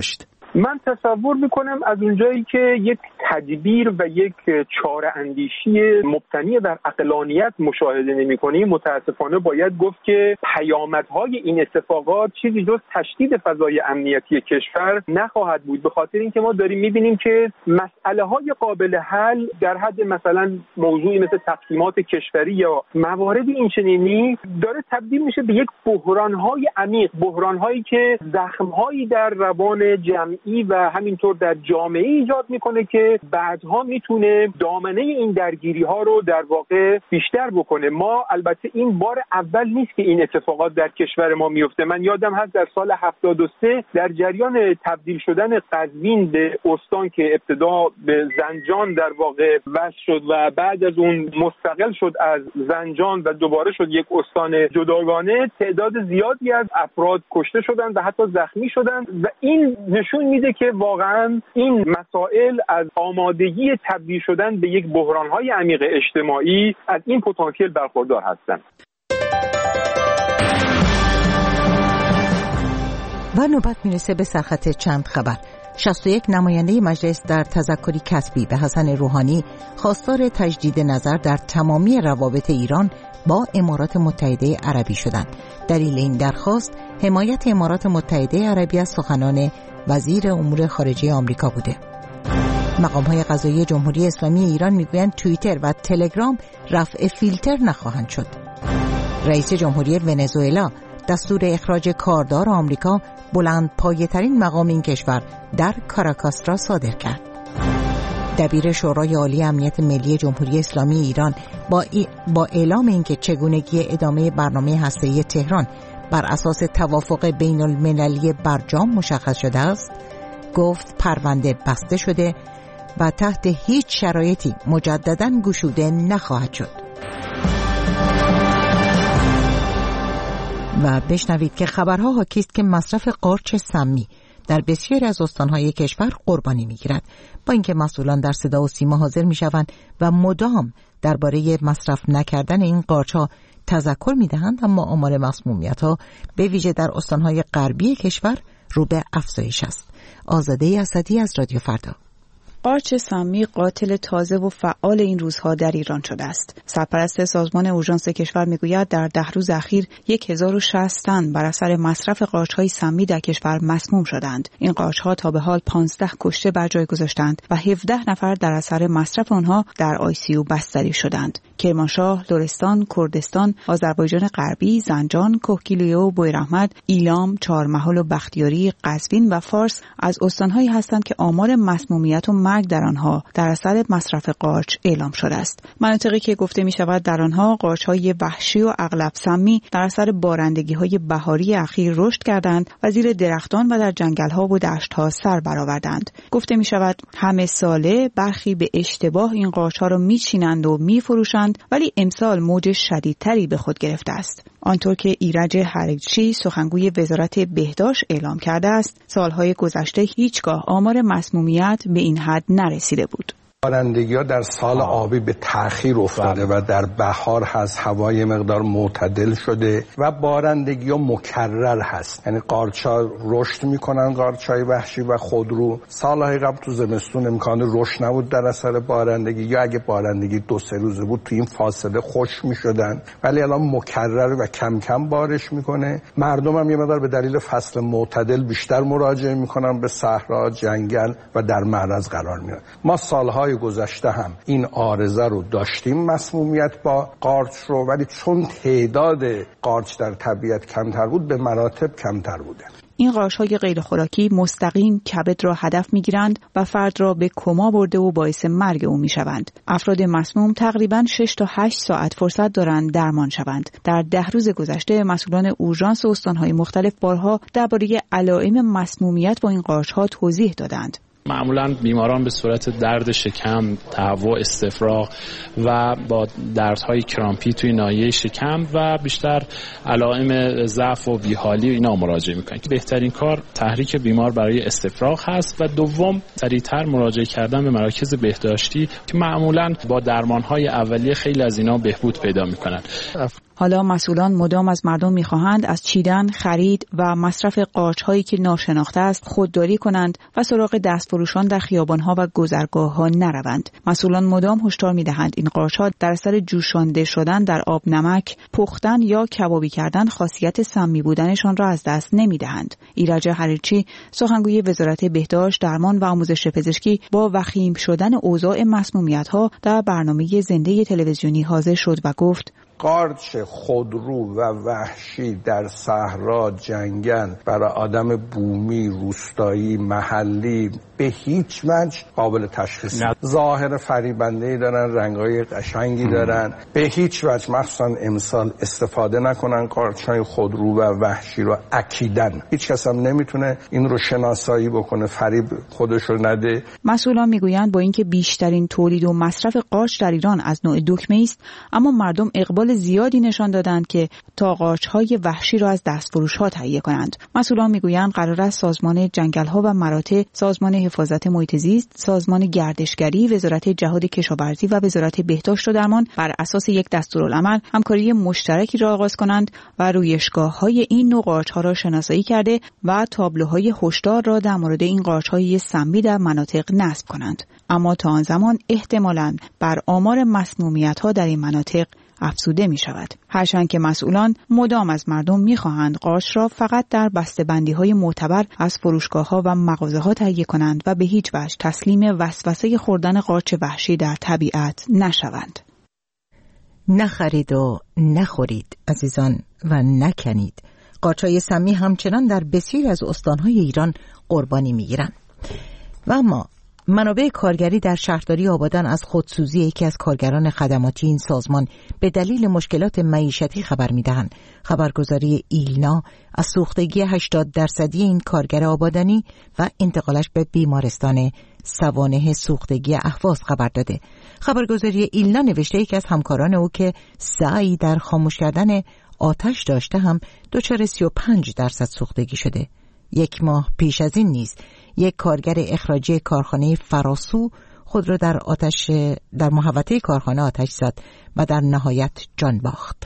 من تصور میکنم از اونجایی که یک تدبیر و یک چاره اندیشی مبتنی بر عقلانیت مشاهده نمی‌کنیم، متاسفانه باید گفت که پیامدهای این اتفاقات چیزی جز تشدید فضای امنیتی کشور نخواهد بود، به خاطر اینکه ما داریم می‌بینیم که مسئله‌های قابل حل در حد مثلا موضوعی مثل تقسیمات کشوری یا موارد اینچنینی داره تبدیل میشه به یک بحران‌های عمیق، بحران‌هایی که زخم‌هایی در روان جمعی و همینطور در جامعه ایجاد میکنه که بعدها میتونه دامنه این درگیری‌ها رو در واقع بیشتر بکنه. ما البته این بار اول نیست که این اتفاقات در کشور ما میفته. من یادم هست در سال 73 در جریان تبدیل شدن قزوین به استان که ابتدا به زنجان در واقع وصل شد و بعد از اون مستقل شد از زنجان و دوباره شد یک استان جداگانه، تعداد زیادی از افراد کشته شدند و حتی زخمی شدند و این نشون میده که واقعا این مسائل از آمادگی تبدیل شدن به یک بحران‌های عمیق اجتماعی از این پتانسیل برخوردار هستند. و نوبت میرسه به سرخط چند خبر. 61 نماینده مجلس در تذکری کتبی به حسن روحانی خواستار تجدید نظر در تمامی روابط ایران با امارات متحده عربی شدند. دلیل این درخواست حمایت امارات متحده عربی از سخنان وزیر امور خارجه آمریکا بوده. مقام‌های قضایی جمهوری اسلامی ایران میگویند توییتر و تلگرام رفع فیلتر نخواهند شد. رئیس جمهوری ونزوئلا دستور اخراج کاردار آمریکا بلند پایه‌ترین مقام این کشور در کاراکاس را صادر کرد. دبیر شورای عالی امنیت ملی جمهوری اسلامی ایران با اعلام اینکه چگونگی ادامه برنامه هسته‌ای تهران بر اساس توافق بین المللی برجام مشخص شده است، گفت پرونده بسته شده و تحت هیچ شرایطی مجدداً گشوده نخواهد شد. و بشنوید که خبرها حاکی است که مصرف قارچ سمی در بسیاری از استانهای کشور قربانی می‌گیرد، با اینکه مسئولان در صدا و سیما حاضر می‌شوند و مدام درباره مصرف نکردن این قارچ‌ها تذکر می‌دهند، اما آمار مسمومیت‌ها به ویژه در استانهای غربی کشور رو به افزایش است. آزاده اسدی از رادیو فردا. قارچ سمی قاتل تازه و فعال این روزها در ایران شده است. سرپرست سازمان اورژانس کشور میگوید در 10 روز اخیر 1060 تن بر اثر مصرف قارچ‌های سمی در کشور مسموم شدند. این قارچ‌ها تا به حال 15 کشته بر جای گذاشتند و 17 نفر در اثر مصرف آنها در ICU بستری شدند. کرمانشاه، لرستان، کردستان، آذربایجان غربی، زنجان، کهگیلویه، بویراحمد، ایلام، چهارمحال و بختیاری، قزوین و فارس از استان‌هایی هستند که آمار مسمومیت و مرگ در آنها در اثر مصرف قارچ اعلام شده است. مناطقی که گفته می شود در آنها قارچ‌های وحشی و اغلب سمی در اثر بارندگی‌های بهاری اخیر رشد کردند و زیر درختان و در جنگل‌ها و دشت‌ها سر برآوردند. گفته می شود همه ساله برخی به اشتباه این قارچ‌ها را می‌چینند و می‌فروشند، ولی امسال موج شدیدتری به خود گرفته است. آنطور که ایرج هرگچی سخنگوی وزارت بهداشت اعلام کرده است، سالهای گذشته هیچگاه آمار مسمومیت به این حد نرسیده بود. بارندگی‌ها در سال آبی به تأخیر افتاده و در بهار هست هوای مقدار معتدل شده و بارندگی‌ها مکرر هست، یعنی قارچ‌ها رشد می‌کنن، قارچ‌های وحشی و خودرو. سال‌های قبل تو زمستون امکان رشد نبود در اثر بارندگی، یا اگه بارندگی 2-3 روزه بود تو این فاصله خشک می‌شدن، ولی الان مکرر و کم کم بارش می‌کنه. مردم هم یه مقدار به دلیل فصل معتدل بیشتر مراجعه می‌کنن به صحرا، جنگل و در معرض قرار می‌گیرن. ما سال‌های گذشته هم این عارضه رو داشتیم، مسمومیت با قارچ رو، ولی چون تعداد قارچ در طبیعت کمتر بود به مراتب کمتر بوده. این قارچ‌های غیر خوراکی مستقیم کبد را هدف می‌گیرند و فرد را به کما برده و باعث مرگ او می‌شوند. افراد مسموم تقریباً 6 تا 8 ساعت فرصت دارند درمان شوند. در 10 روز گذشته مسئولان اورژانس استان‌های مختلف بارها درباره علائم مسمومیت با این قارچ‌ها توضیح دادند. معمولا بیماران به صورت درد شکم، تهوع، استفراغ و با دردهای کرامپی توی ناحیه شکم و بیشتر علائم ضعف و بیحالی و اینا مراجعه میکنن که بهترین کار تحریک بیمار برای استفراغ هست و دوم سریعتر مراجعه کردن به مراکز بهداشتی که معمولا با درمانهای اولیه خیلی از اینا بهبود پیدا میکنن. حالا مسئولان مدام از مردم می‌خواهند از چیدن، خرید و مصرف قارچ‌هایی که ناشناخته است خودداری کنند و سراغ دستفروشان در خیابان‌ها و گذرگاه‌ها نروند. مسئولان مدام هشدار می‌دهند این قارچ‌ها در اثر جوشانده شدن در آب نمک، پختن یا کبابی کردن خاصیت سمی بودنشان را از دست نمی‌دهند. ایرج حریرچی، سخنگوی وزارت بهداشت، درمان و آموزش پزشکی، با وخیم شدن اوضاع مسمومیت‌ها در برنامه زنده تلویزیونی حاضر شد و گفت: قارچ خودرو و وحشی در صحرا، جنگل، برای آدم بومی، روستایی، محلی به هیچ وجه قابل تشخیص نیست. ظاهر فریبنده‌ای دارن، رنگ‌های قشنگی دارن. به هیچ وجه مخصوصا امسال استفاده نکنن قارچ‌های خودرو و وحشی رو اکیدن. هیچ کس هم نمیتونه این رو شناسایی بکنه، فریب خودش رو نده. مسئولان میگویند با اینکه بیشترین تولید و مصرف قارچ در ایران از نوع دکمه است، اما مردم اقبال زیادی نشان دادند که تا قارچ‌های وحشی را از دستفروش‌ها تهیه کنند. مسئولان میگویند قرار است سازمان جنگل‌ها و مراتع، سازمان حفاظت محیط زیست، سازمان گردشگری، وزارت جهاد کشاورزی و وزارت بهداشت و درمان بر اساس یک دستورالعمل همکاری مشترکی را آغاز کنند و رویشگاه‌های این نوع قارچ‌ها را شناسایی کرده و تابلوهای هشدار را در مورد این قارچ‌های سمی در مناطق نصب کنند. اما تا آن زمان احتمالاً بر آمار مسمومیت‌ها در این مناطق افزوده می شود. هرچند که مسئولان مدام از مردم می خواهند قارچ را فقط در بسته‌بندی‌های معتبر از فروشگاه‌ها و مغازه‌ها تهیه کنند و به هیچ وجه تسلیم وسوسه خوردن قارچ وحشی در طبیعت نشوند. نخرید و نخورید عزیزان و نکنید. قارچ‌های سمی همچنان در بسیاری از استان‌های ایران قربانی می‌گیرند. و اما منابع کارگری در شهرداری آبادان از خودسوزی یکی از کارگران خدماتی این سازمان به دلیل مشکلات معیشتی خبر می‌دهند. خبرگزاری ایلنا از سوختگی 80% این کارگر آبادانی و انتقالش به بیمارستان سوانح سوختگی اهواز خبر داده. خبرگزاری ایلنا نوشته یکی از همکاران او که سعی در خاموش کردن آتش داشته هم دچار 35% سوختگی شده. یک ماه پیش از این نیز یک کارگر اخراجی کارخانه فراسو خود را در محوطه کارخانه آتش زد و در نهایت جان باخت.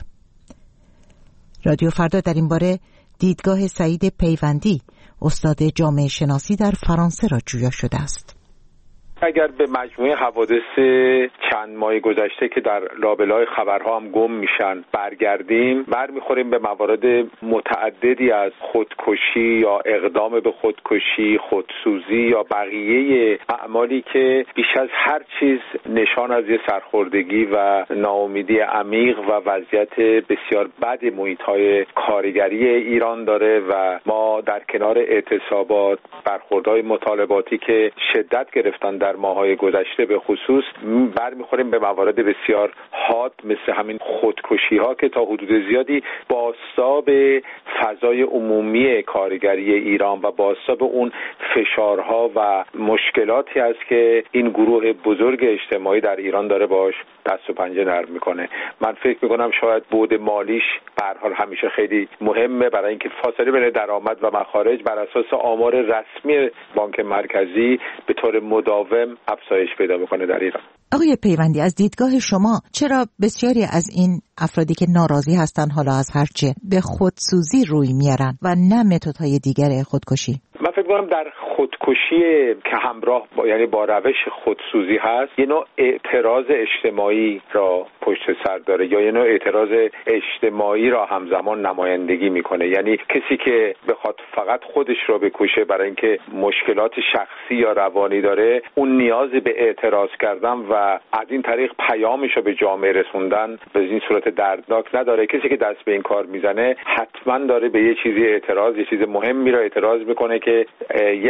رادیو فردا در این باره دیدگاه سعید پیوندی، استاد جامعه شناسی در فرانسه را جویا شده است. اگر به مجموعه حوادث چند ماه گذشته که در لابلای خبرها هم گم میشن برگردیم، برمیخوریم به موارد متعددی از خودکشی یا اقدام به خودکشی، خودسوزی یا بقیه اعمالی که بیش از هر چیز نشان از یه سرخوردگی و ناامیدی عمیق و وضعیت بسیار بد محیط‌های کارگری ایران داره و ما در کنار اعتصابات، برخوردهای مطالباتی که شدت گرفتن در ماه‌های گذشته به خصوص، برمیخوریم به موارد بسیار حاد مثل همین خودکشی‌ها که تا حدود زیادی بازتاب فضای عمومی کارگری ایران و بازتاب اون فشارها و مشکلاتی است که این گروه بزرگ اجتماعی در ایران داره باش دست و پنجه نرم میکنه. من فکر میکنم شاید بعد مالیش به هر حال همیشه خیلی مهمه، برای اینکه فاصله بین درآمد و مخارج بر اساس آمار رسمی بانک مرکزی به طور مداوم افزایش پیدا میکنه در ایران. آقای پیوندی، از دیدگاه شما چرا بسیاری از این افرادی که ناراضی هستن حالا از هرچه به خودسوزی روی میارن و نه متدهای دیگر خودکشی؟ من فکر کنم در خودکشی که همراه با روش خودسوزی هست یه نوع اعتراض اجتماعی را پشت سر داره یا یه نوع اعتراض اجتماعی را همزمان نمایندگی میکنه. یعنی کسی که بخواد فقط خودش را بکشه برای اینکه مشکلات شخصی یا روانی داره، اون نیازی به اعتراض کردن و از این طریق پیامش رو به جامعه رسوندن به این صورت دردناک نداره. کسی که دست به این کار میزنه حتما داره به یه چیزی اعتراض، یه چیز مهمی را اعتراض میکنه که یه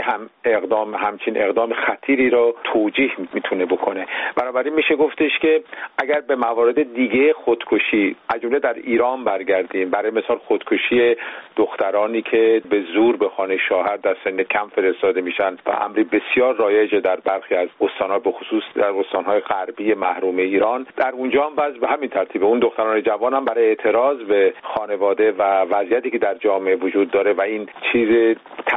همچین اقدام خطیری رو توجیه میتونه بکنه. بنابراین میشه گفتش که اگر به موارد دیگه خودکشی از جمله در ایران برگردیم، برای مثال خودکشی دخترانی که به زور به خانه شوهر در سن کم فرستاده میشن و امری بسیار رایجه در برخی از استان‌ها، به خصوص در استان‌های غربی محروم ایران، در اونجا هم باز به همین ترتیب اون دختران جوان هم برای اعتراض به خانواده و وضعیتی که در جامعه وجود داره و این چیز تحمیلی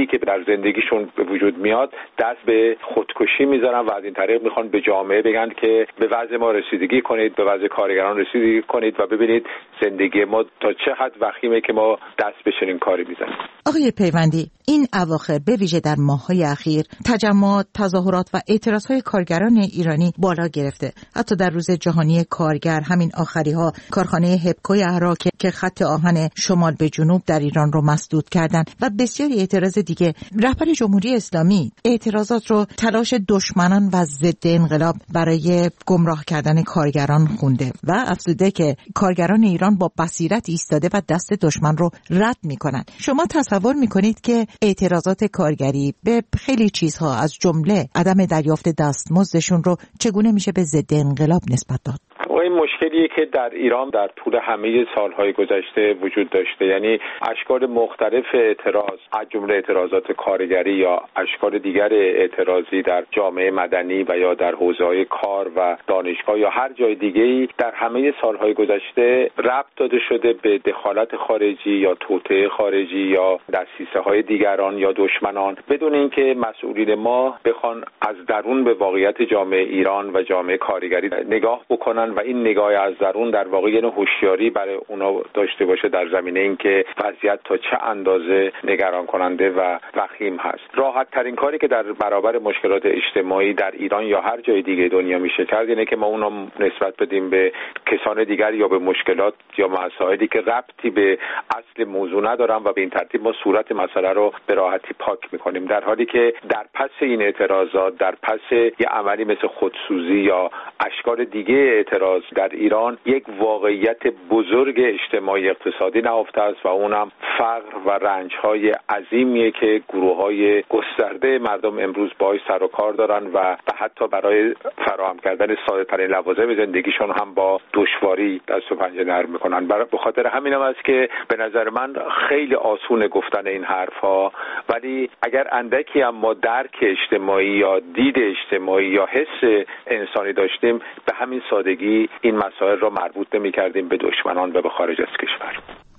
جدی که در زندگیشون به وجود میاد دست به خودکشی میذارن و از این طریق میخوان به جامعه بگن که به وضع ما رسیدگی کنید، به وضع کارگران رسیدگی کنید و ببینید زندگی ما تا چه حد وخیمه که ما دست به چنین کاری میزنیم. آقای پیوندی، این اواخر به ویژه در ماه‌های اخیر تجمعات، تظاهرات و اعتراضهای کارگران ایرانی بالا گرفته. حتی در روز جهانی کارگر همین آخری‌ها کارخانه هپکوی اهرا که خط آهن شمال به جنوب در ایران رو مسدود کردند و بسیاری اعتراض دیگه. رهبر جمهوری اسلامی اعتراضات رو تلاش دشمنان و ضد انقلاب برای گمراه کردن کارگران خونده و افزوده که کارگران ایران با بصیرت ایستاده و دست دشمن رو رد می‌کنند. شما تصور می‌کنید که اعتراضات کارگری به خیلی چیزها از جمله عدم دریافت دستمزدشون رو چگونه میشه به ضد انقلاب نسبت داد؟ این مشکلیه که در ایران در طول همه سالهای گذشته وجود داشته، یعنی اشکال مختلف اعتراض از جمله اعتراضات کارگری یا اشکال دیگر اعتراضی در جامعه مدنی و یا در حوزه‌های کار و دانشگاه یا هر جای دیگه‌ای در همه سالهای گذشته ربط داده شده به دخالت خارجی یا توطئه خارجی یا دسیسه‌های دیگران یا دشمنان، بدون اینکه مسئولین ما بخوان از درون به واقعیت جامعه ایران و جامعه کارگری نگاه بکنن و این نگاه از درون در واقع یه هوشیاری برای اونا داشته باشه در زمینه اینکه وضعیت تا چه اندازه نگران کننده و وخیم هست. راحت ترین کاری که در برابر مشکلات اجتماعی در ایران یا هر جای دیگه دنیا میشه کرد اینه که ما اونا نسبت بدیم به کسان دیگر یا به مشکلات یا مسائلی که ربطی به اصل موضوع ندارن و به این ترتیب ما صورت مسئله رو به راحتی پاک میکنیم، در حالی که در پس این اعتراضات، در پس یه عملی مثل خودسوزی یا اشکال دیگه اعتراض در ایران یک واقعیت بزرگ اجتماعی اقتصادی نهفته است و اونم فقر و رنج‌های عظیمیه که گروه‌های گسترده مردم امروز باهاش سر و کار دارن و حتی برای فراهم کردن ساده‌ترین لوازم زندگیشون هم با دشواری دست و پنجه نرم می‌کنن. به خاطر همینم است که به نظر من خیلی آسونه گفتن این حرف‌ها، ولی اگر اندکی هم ما درک اجتماعی یا دید اجتماعی یا حس انسانی داشتیم به همین سادگی این مسائل را مربوط نمی‌کردیم به دشمنان و به خارج از کشور.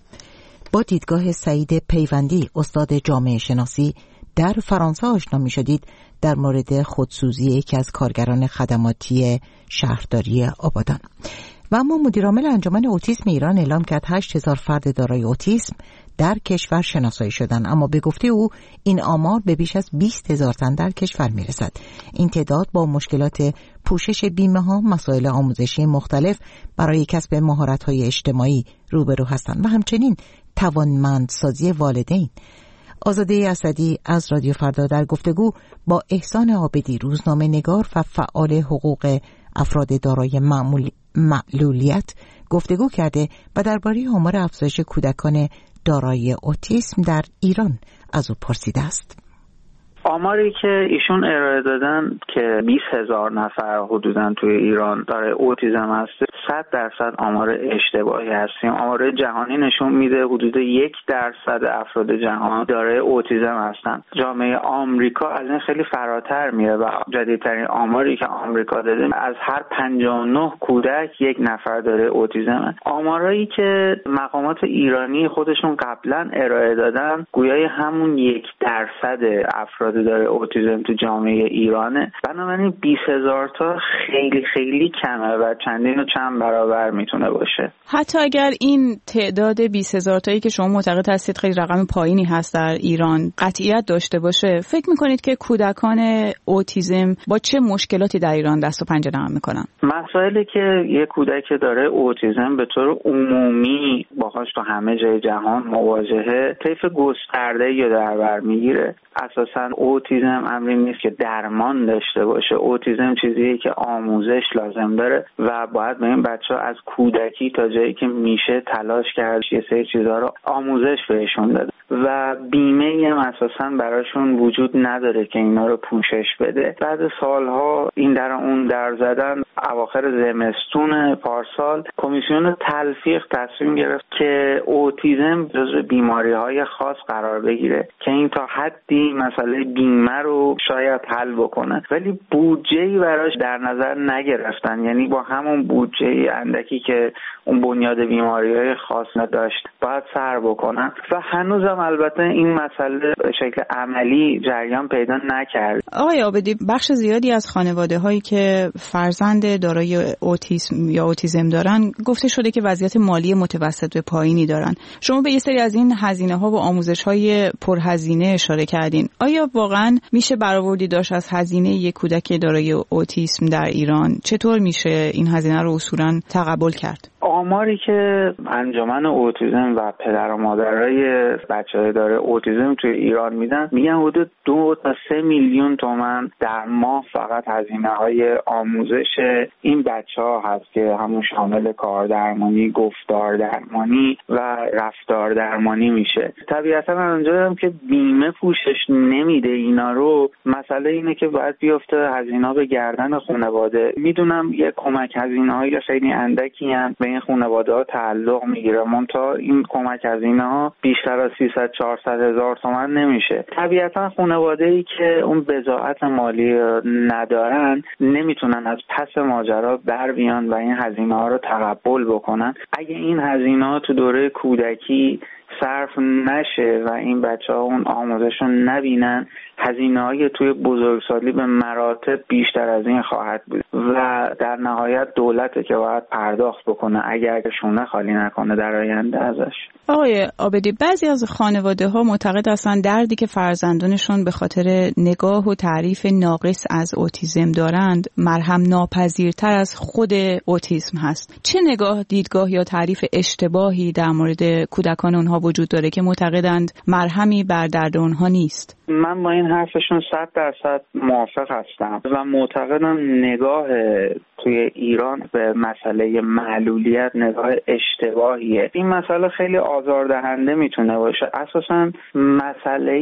با دیدگاه سعید پیوندی، استاد جامعه شناسی، در فرانسه آشنا می‌شدید در مورد خودسوزی یکی از کارگران خدماتی شهرداری آبادان. و اما مدیرعامل انجمن اوتیسم ایران اعلام کرد 8000 فرد دارای اوتیسم در کشور شناسایی شدند، اما به گفته او این آمار به بیش از 20000 تن در کشور میرسد. این تعداد با مشکلات پوشش بیمه ها، مسائل آموزشی مختلف برای کسب مهارت های اجتماعی روبرو هستند و همچنین توانمندسازی والدین. آزاده اسدی از رادیو فردا در گفتگو با احسان عابدی، روزنامه نگار و فعال حقوق افراد دارای معلولیت گفتگو کرده و درباره آمار افزایش کودکان دارای اوتیسم در ایران از او پرسیده است. آماری که ایشون ارائه دادن که 20000 نفر حدوداً توی ایران دارای اوتیسم هست، 100% آمار اشتباهی هستیم. آمار جهانی نشون میده حدود 1% افراد جهان دارای اوتیسم هستن. جامعه آمریکا از این خیلی فراتر میره و جدیدترین آماری که آمریکا داده از هر 59 کودک 1 نفر داره اوتیسم. آمارایی که مقامات ایرانی خودشون قبلا ارائه دادن گویای همون 1% افراد داره اوتیسم تو جامعه ایرانه. بنابراین 20000 تا خیلی خیلی کمه و چندین و چند برابر میتونه باشه. حتی اگر این تعداد 20000 تایی که شما معتقد هستید خیلی رقم پایینی هست در ایران قطعیت داشته باشه، فکر میکنید که کودکان اوتیسم با چه مشکلاتی در ایران دست و پنجه نرم میکنن؟ مسائلی که یک کودک داره اوتیسم به طور عمومی باهاش تو همه جای جهان مواجهه طیف گسترده یا در بر میگیره. اساساً اوتیسم امری نیست که درمان داشته باشه. اوتیسم چیزیه که آموزش لازم داره و باید به این بچه‌ها از کودکی تا جایی که میشه تلاش کرد یه سری چیزا رو آموزش بهشون داده و بیمه هم اساساً براشون وجود نداره که اینا رو پوشش بده. بعد سالها این در اون در زدن، اواخر زمستون پارسال کمیسیون تلفیق تصمیم گرفت که اوتیسم جزو بیماری‌های خاص قرار بگیره که این تا حدی مسئله بیمه رو شاید حل بکنه، ولی بودجه‌ای براش در نظر نگرفتن. یعنی با همون بودجه اندکی که اون بنیاد بیماری‌های خاص داشت باید سر بکنن و هنوزم البته این مسئله به شکل عملی جریان پیدا نکرد. آقای عابدی، بخش زیادی از خانواده‌هایی که فرزند دارای اوتیسم یا اوتیسم دارن گفته شده که وضعیت مالی متوسط به پایینی دارن. شما به یه سری از این هزینه‌ها و آموزش‌های پرهزینه اشاره کردین. آیا واقعاً میشه برآوردی داشت از هزینه یک کودک دارای اوتیسم در ایران؟ چطور میشه این هزینه رو اصولاً تقبل کرد؟ آماری که انجمن اوتیسم و پدر و مادرای بچه‌های داره اوتیسم توی ایران میدن، میگن حدود 2 تا 3 میلیون تومان در ماه فقط هزینه‌های آموزش این بچه‌ها هست که همون شامل کار درمانی، گفتار درمانی و رفتار درمانی میشه. طبیعتاً اونجا هم که بیمه پوشش نمیده اینا رو، مسئله اینه که باید بیفته هزینه‌ها به گردن خانواده. میدونم یه کمک هزینه‌های خیلی اندکی هم به این خانواده‌ها تعلق میگیره، منتها این کمک هزینه‌ها بیشتر از 300-400 هزار تومان نمیشه. طبیعتاً خانواده‌ای که اون بضاعت مالی ندارن نمیتونن از پس ماجرا بر بیان و این هزینه‌ها رو تقبل بکنن. اگه این هزینه‌ها تو دوره کودکی صرف نشه و این بچه‌ها اون آموزش رو نبینن، هزینه‌های توی بزرگسالی به مراتب بیشتر از این خواهد بود و در نهایت دولته که باید پرداخت بکنه اگر شونه خالی نکنه در آینده ازش. آقای عابدی، بعضی از خانواده‌ها معتقد هستن دردی که فرزندانشون به خاطر نگاه و تعریف ناقص از اوتیسم دارند مرهم ناپذیرتر از خود اوتیسم هست. چه دیدگاه یا تعریف اشتباهی در مورد کودکان اونها وجود داره که معتقدند مرهمی بر درد اونها نیست؟ من با این حرفشون 100% موافق هستم و معتقدم نگاه توی ایران به مسئله معلولیت نگاه اشتباهیه. این مسئله خیلی آزاردهنده میتونه باشه. اساساً مسئله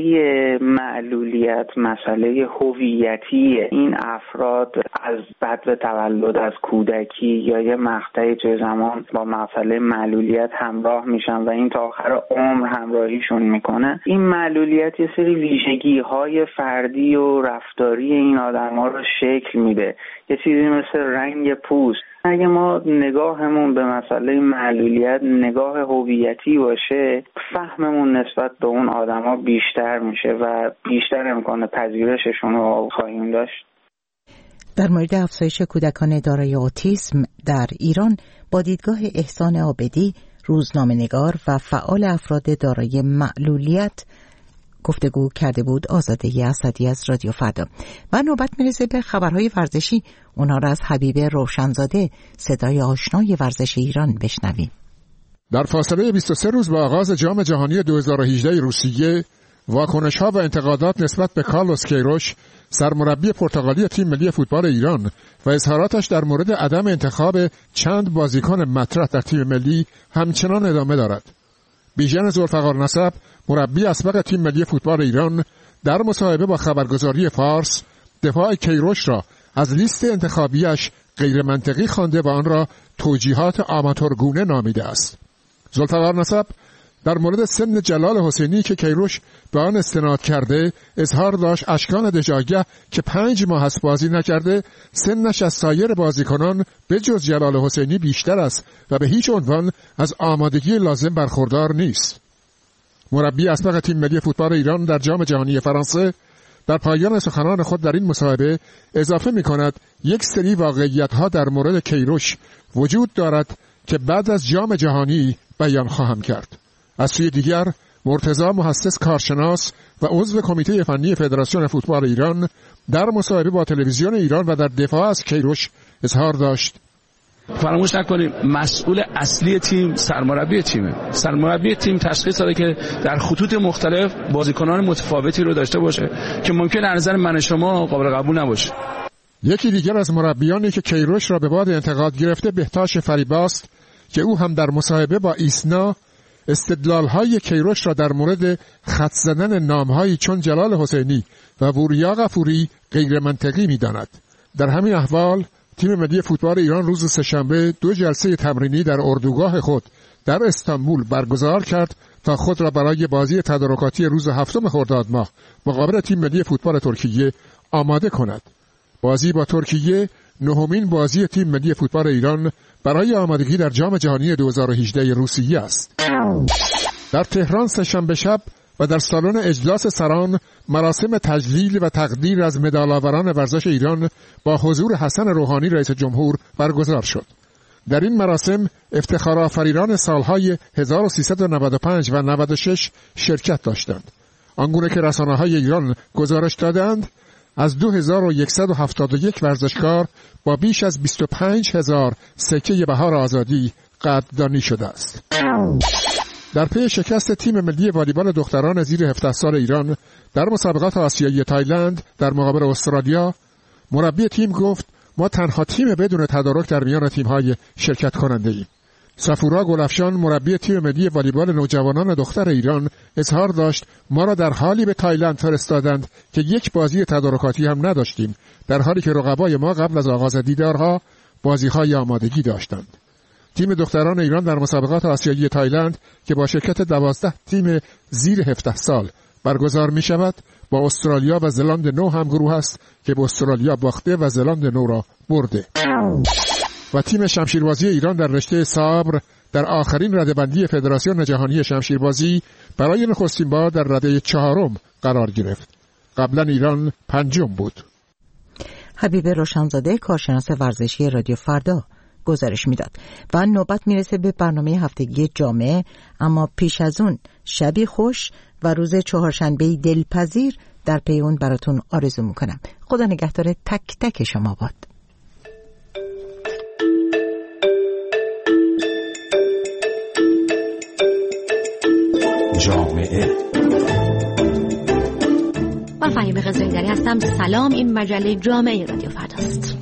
معلولیت مسئله هویتیه. این افراد از بدو تولد از کودکی یا یه مقطعی توی زمان با مسئله معلولیت همراه میشن و این تا آخر عمر همراهیشون میکنه. این معلولیت یه سری ویژگی‌های فردی و رفتاری این آدم‌ها رو شکل میده. یه چیزی مثل رنگ پوست. اگه ما نگاهمون به مسئله معلولیت نگاه هویتی باشه، فهممون نسبت به اون آدم‌ها بیشتر میشه و بیشتر امکان پذیرششون رو خواهیم داشت. در مورد افزایش کودکان دارای اوتیسم در ایران با دیدگاه احسان عابدی، روزنامه‌نگار و فعال افراد دارای معلولیت گفتگو کرده بود آزاده اسدی از رادیو فردا. و نوبت میرسه به خبرهای ورزشی. اونا را از حبیب روشنزاده، صدای آشنای ورزش ایران، بشنویم. در فاصله 23 روز با آغاز جام جهانی 2018 روسیه، واکنش‌ها و انتقادات نسبت به کارلوس کیروش، سرمربی پرتغالی تیم ملی فوتبال ایران و اظهاراتش در مورد عدم انتخاب چند بازیکن مطرح در تیم ملی همچنان ادامه دارد. بیژن ذوالفقار نسب، مربی اسبق تیم ملی فوتبال ایران، در مصاحبه با خبرگزاری فارس دفاع کیروش را از لیست انتخابیش غیر منطقی خوانده و آن را توجیهات آماتورگونه نامیده است. ذوالفقار نسب در مورد سن جلال حسینی که کیروش به آن استناد کرده اظهار داشت اشکان دژآگه که 5 ماه است بازی نکرده سنش از سایر بازیکنان به جز جلال حسینی بیشتر است و به هیچ عنوان از آمادگی لازم برخوردار نیست. مربی اسبق تیم ملی فوتبال ایران در جام جهانی فرانسه در پایان سخنان خود در این مصاحبه اضافه می‌کند یک سری واقعیت‌ها در مورد کیروش وجود دارد که بعد از جام جهانی بیان خواهم کرد. از سوی دیگر مرتضی محسس کارشناس و عضو کمیته فنی فدراسیون فوتبال ایران در مصاحبه با تلویزیون ایران و در دفاع از کیروش اظهار داشت: فراموش نکنیم مسئول اصلی تیم سرمربی تیمه. سرمربی تیم تشخیص داده که در خطوط مختلف بازیکنان متفاوتی رو داشته باشه که ممکن از نظر من شما قابل قبول نباشه. یکی دیگر از مربیانی که کیروش را به باد انتقاد گرفته بهتاش فریباست که او هم در مصاحبه با ایسنا استدلال‌های کیروش را در مورد خط زدن نام‌هایی چون جلال حسینی و وریا غفوری غیر منطقی می‌داند. در همین احوال تیم ملی فوتبال ایران روز سه‌شنبه 2 جلسه تمرینی در اردوگاه خود در استانبول برگزار کرد تا خود را برای بازی تدارکاتی روز 7 خرداد ماه مقابل تیم ملی فوتبال ترکیه آماده کند. بازی با ترکیه نهمین بازی تیم ملی فوتبال ایران برای آمادگی در جام جهانی 2018 روسیه است. در تهران سه‌شنبه شب و در سالن اجلاس سران مراسم تجلیل و تقدیر از مدال‌آوران ورزش ایران با حضور حسن روحانی رئیس جمهور برگزار شد. در این مراسم افتخارآفرینان سالهای 1395 و 96 شرکت داشتند. آنگونه که رسانه‌های ایران گزارش دادند از 2171 ورزشکار با بیش از 25,000 سکه بهار آزادی قدردانی شده است. در پی شکست تیم ملی والیبال دختران زیر 17 سال ایران در مسابقات آسیایی تایلند در مقابل استرالیا، مربی تیم گفت ما تنها تیم بدون تدارک در میان تیم‌های شرکت کننده ایم. صفورا گلفشان مربی تیم ملی والیبال نوجوانان دختر ایران اظهار داشت ما را در حالی به تایلند فرستادند که یک بازی تدارکاتی هم نداشتیم، در حالی که رقبای ما قبل از آغاز دیدارها بازی‌های آمادگی داشتند. تیم دختران ایران در مسابقات آسیایی تایلند که با شرکت 12 تیم زیر 17 سال برگزار می شود با استرالیا و زلاند نو هم گروه است که به استرالیا باخته و زلاند نو را برده. و تیم شمشیربازی ایران در رشته صبر در آخرین رده‌بندی فدراسیون جهانی شمشیربازی برای نخستین بار در رده 4 قرار گرفت. قبلا ایران 5 بود. حبیب روشنزاده کارشناس ورزشی رادیو فردا گزارش میداد. و نوبت میرسه به برنامه هفتگی جامعه، اما پیش از اون شبی خوش و روز چهارشنبه دلپذیر در پی اون براتون آرزو میکنم. خدا نگهدار تک تک شما باد. جامعه. من فهیم قزوین‌دری هستم. سلام، این مجله جامعه رادیو فرداست.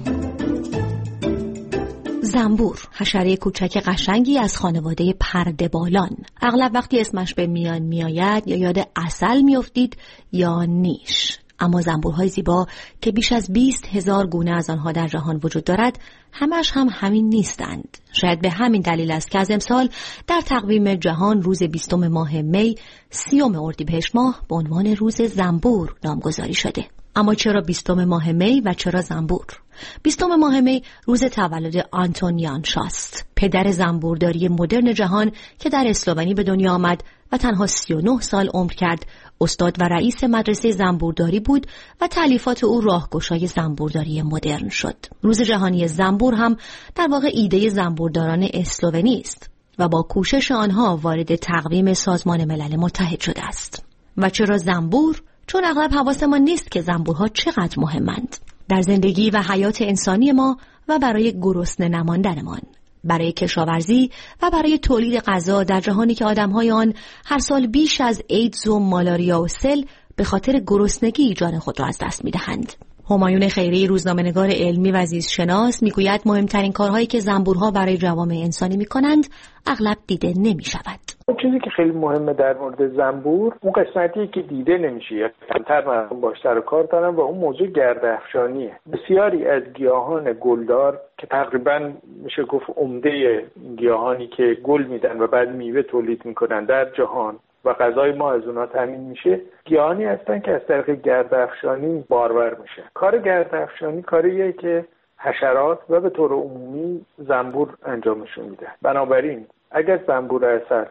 زنبور، حشره کوچک قشنگی از خانواده پرده‌بالان. اغلب وقتی اسمش به میان میآید یا یاد عسل میافتید یا نیش. اما زنبورهای زیبا که بیش از 20,000 گونه از آنها در جهان وجود دارد، همش هم همین نیستند. شاید به همین دلیل است که از امسال در تقویم جهان روز 20 ماه می 30 اردیبهشت ماه به عنوان روز زنبور نامگذاری شده. اما چرا 20 ماه می و چرا زنبور؟ 20 ماه می روز تولد آنتون یانشاست، پدر زنبورداری مدرن جهان که در اسلوونی به دنیا آمد و تنها 39 سال عمر کرد. استاد و رئیس مدرسه زنبورداری بود و تألیفات او راهگشای زنبورداری مدرن شد. روز جهانی زنبور هم در واقع ایده زنبورداران اسلوونی است و با کوشش آنها وارد تقویم سازمان ملل متحد شده است. و چرا زنبور؟ چون اغلب حواسمان نیست که زنبورها چقدر مهمند در زندگی و حیات انسانی ما و برای گرسنه نماندنمان، برای کشاورزی و برای تولید غذا در جهانی که آدم‌های آن هر سال بیش از ایدز و مالاریا و سل به خاطر گرسنگی جان خود را از دست می‌دهند. همایون خیری، روزنامه‌نگار علمی و زیستشناس، میگوید مهمترین کارهایی که زنبورها برای جوامع انسانی می‌کنند اغلب دیده نمی‌شود. چیزی که خیلی مهمه در مورد زنبور، اون قسمتی که دیده نمیشه یا کمتر مردم باش سر و کار دارن و اون موضوع گرده‌افشانیه. بسیاری از گیاهان گلدار که تقریبا میشه گفت عمده گیاهانی که گل میدن و بعد میوه تولید میکنن در جهان و غذای ما از اونها تامین میشه، گیاهانی هستن که از طریق گرده‌افشانی بارور میشه. کار گرده‌افشانی کاریه که حشرات و به طور عمومی زنبور انجامشون میده. بنابراین اگر زنبور عسل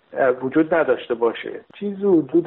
وجود نداشته باشه، چیزی حدود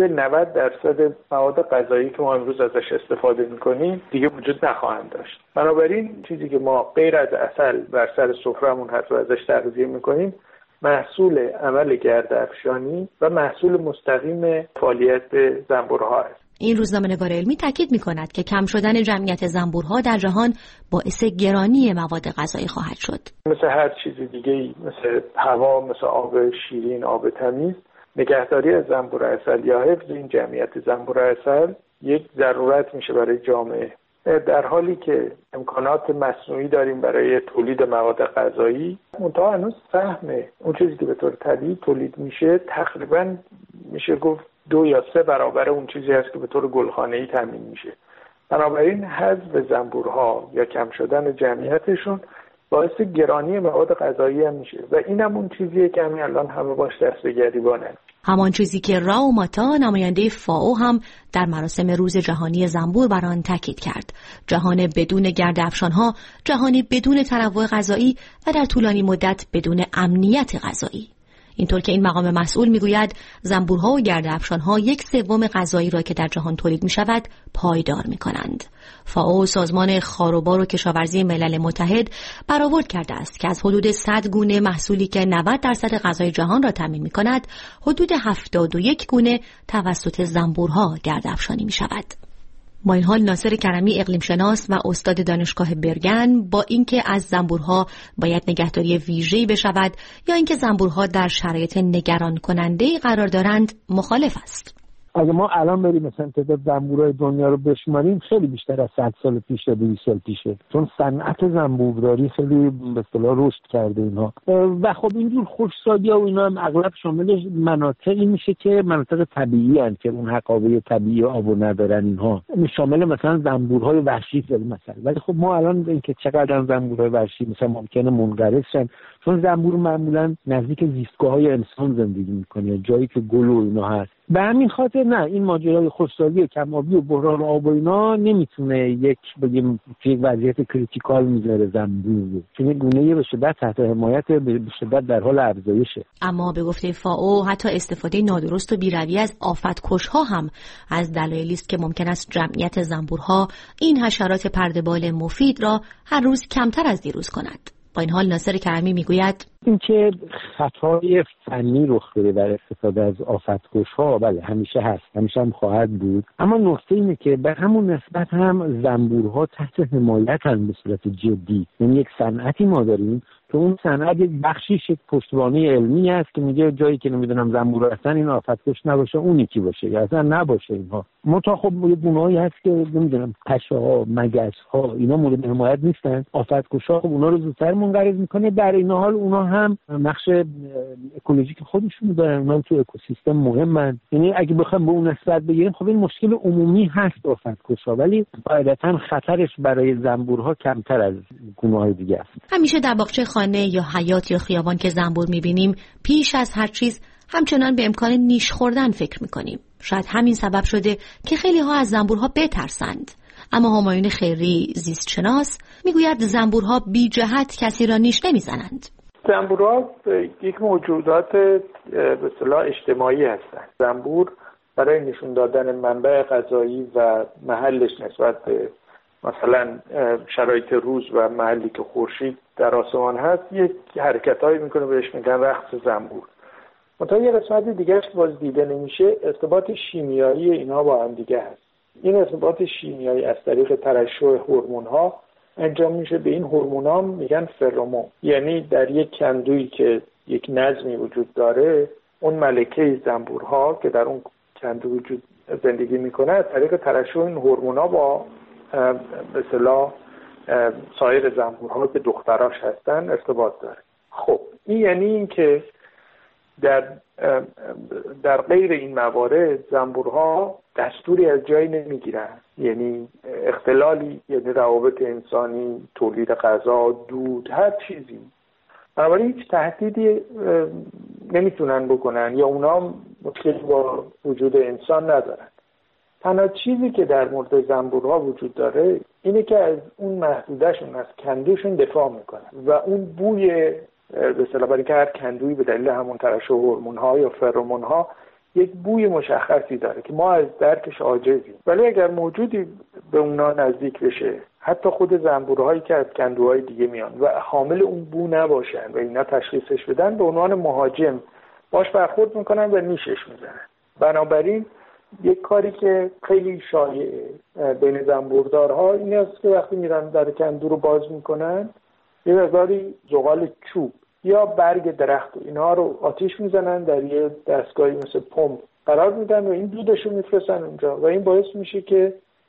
90% مواد غذایی که ما امروز ازش استفاده میکنیم دیگه وجود نخواهند داشت. بنابراین چیزی که ما غیر از عسل بر سر سفرهمون حتی ازش تغذیه میکنیم محصول عمل گرده‌افشانی و محصول مستقیم فعالیت زنبورها است. این روزنامه‌نگار علمی تاکید می‌کند که کم شدن جمعیت زنبورها در جهان باعث گرانی مواد غذایی خواهد شد. مثل هر چیز دیگه‌ای، مثل هوا، مثل آب شیرین، آب تمیز، نگهداری از زنبور عسل یا حفظ این جمعیت زنبور عسل یک ضرورت میشه برای جامعه. در حالی که امکانات مصنوعی داریم برای تولید مواد غذایی، منتها هنوز سهم اون چیزی که به طور طبیعی تولید میشه تقریبا میشه گفت 2 یا 3 برابر اون چیزی هست که به طور گلخانه‌ای تامین میشه. بنابراین حذف زنبورها یا کم شدن جمعیتشون باعث گرانی مواد غذایی هم میشه و اینم اون چیزیه که همین الان همه باش دست به گریبانن. همان چیزی که راو ماتا نماینده فائو هم در مراسم روز جهانی زنبور بر آن تاکید کرد. جهان بدون گرده‌افشان‌ها، جهانی بدون تنوع غذایی و در طولانی مدت بدون امنیت غذایی. اینطور که این مقام مسئول میگوید زنبورها و گرده‌افشان‌ها 1/3 غذایی را که در جهان تولید می‌شود پایدار می‌کنند. فائو سازمان خاروبار و کشاورزی ملل متحد برآورد کرده است که از حدود 100 گونه محصولی که 90% غذای جهان را تامین می‌کند، حدود 71 گونه توسط زنبورها گرده‌افشانی می‌شود. با این حال ناصر کرمی اقلیم شناس و استاد دانشگاه برگن با اینکه از زنبورها باید نگهداری ویژه‌ای بشود یا اینکه زنبورها در شرایط نگران کننده قرار دارند مخالف است. اگه ما الان بریم مثلا تعداد زنبورهای دنیا رو بشماریم خیلی بیشتر از 100 سال پیش یا 200 سال پیشه، چون صنعت زنبورداری خیلی به اصطلاح رشد کرده اینها و خب اینجور خشکسالی‌ها و اینا هم اغلب شامل مناطقی میشه که مناطق طبیعی هستند که اون حقابه طبیعی آبو ندارن. اینها شامل مثلا زنبورهای وحشی مثلا، ولی خب ما الان اینکه چقدر زنبورهای وحشی مثلا ممکنه منقرض شن، چون زنبور معمولا نزدیک زیستگاه‌های انسان زندگی می‌کنه، جایی که گل و اینا هست. به همین خاطر نه، این ماجرای خشکسالی و کم‌آبی و بحران آب و اینا نمیتونه یک بگیم یک وضعیت کریتیکال میذاره زنبور، چون گونه‌ای به شدت تحت حمایت به شدت در حال افزایشه. اما به گفته فائو حتی استفاده نادرست و بی‌رویه از آفت‌کش‌ها هم از دلایلی است که ممکن است جمعیت زنبورها این حشرات پرده‌بال مفید را هر روز کمتر از دیروز کند. با این حال ناصر کرمی میگوید اینکه خطای فنی رخ بده در استفاده از آفت‌کش‌ها بله همیشه هست، همیشه هم خواهد بود، اما نکته اینه که به همون نسبت هم زنبورها تحت حمایت هستند به صورت جدی. یعنی یک صنعتی ما داریم که اون صنعت یک بخشیش یک پشتوانه علمی است که میگه جایی که نمیدونم زنبور هستن این آفت‌کش نباشه اون یکی باشه یا اصلا نباشه. اینها متا خب یه گونه‌ای هست که نمیدونم پشه‌ها، مگس‌ها اینا مورد حمایت نیستن، آفت‌کش‌ها خب اونا رو زودتر منقرض میکنه. در این حال اونا هم نقش اکولوژیک خودشون دارن، اونا تو اکوسیستم مهمن. یعنی اگه بخوام به اون نسبت بگیریم خب این مشکل عمومی هست آفت‌کش‌ها، ولی قاعدتاً خطرش برای زنبورها کمتر از گونه‌های دیگه است. همیشه در باغچه خانه یا حیاط یا خیابان که زنبور می‌بینیم پیش از هر چیز همچنان به امکان نیش خوردن فکر می‌کنیم. شاید همین سبب شده که خیلی ها از زنبورها بترسند. اما همایون خیری زیست شناس میگوید زنبورها بی جهت کسی را نیش نمیزنند. زنبورها یک موجودات به اصطلاح اجتماعی هستند. زنبور برای نشون دادن منبع غذایی و محلش نسبت به مثلا شرایط روز و محلی که خورشید در آسمان هست یک حرکتایی میکنه بهش میگن رقص زنبور. منتها یه قسمت دیگه‌اش باز دیده نمیشه، ارتباط شیمیایی اینها با هم دیگه هست. این ارتباط شیمیایی از طریق ترشح هورمون‌ها انجام میشه. به این هورمون‌ها میگن فرامون. یعنی در یک کندویی که یک نظمی وجود داره، اون ملکه زنبورها که در اون کندو وجود زندگی میکنه از طریق ترشح این هورمون‌ها با به اصطلاح سایر زنبورها که دختراش هستن ارتباط داره. خب این یعنی این که در غیر این موارد زنبورها دستوری از جایی نمیگیرن، یعنی اختلالی، یعنی روابط انسانی، تولید غذا، دود، هر چیزی، بنابراین هیچ تهدیدی نمیتونن بکنن یا اونا مشکلی با وجود انسان ندارن. تنها چیزی که در مورد زنبورها وجود داره اینه که از اون محدودشون، از کندوشون دفاع میکنن و اون بوی به اصطلاح برای که هر کندویی به دلیل همون ترشح هورمون‌ها یا فرامون‌ها یک بوی مشخصی داره که ما از درکش عاجزیم، ولی اگر موجودی به اونا نزدیک بشه، حتی خود زنبورهایی که از کندوهای دیگه میان و حامل اون بو نباشن و اینا تشخیصش بدن، به عنوان مهاجم باش برخورد میکنن و نیشش میزنن. بنابراین یک کاری که خیلی شایعه بین زنبوردارها این است که وقتی میرن در کندو رو باز میکنن یه مقداری زغال چوب یا برگ درخت و اینها رو آتیش میزنن، در یه دستگاهی مثل پمپ قرار میدن و این دودش رو میفرستن اونجا و این باعث میشه که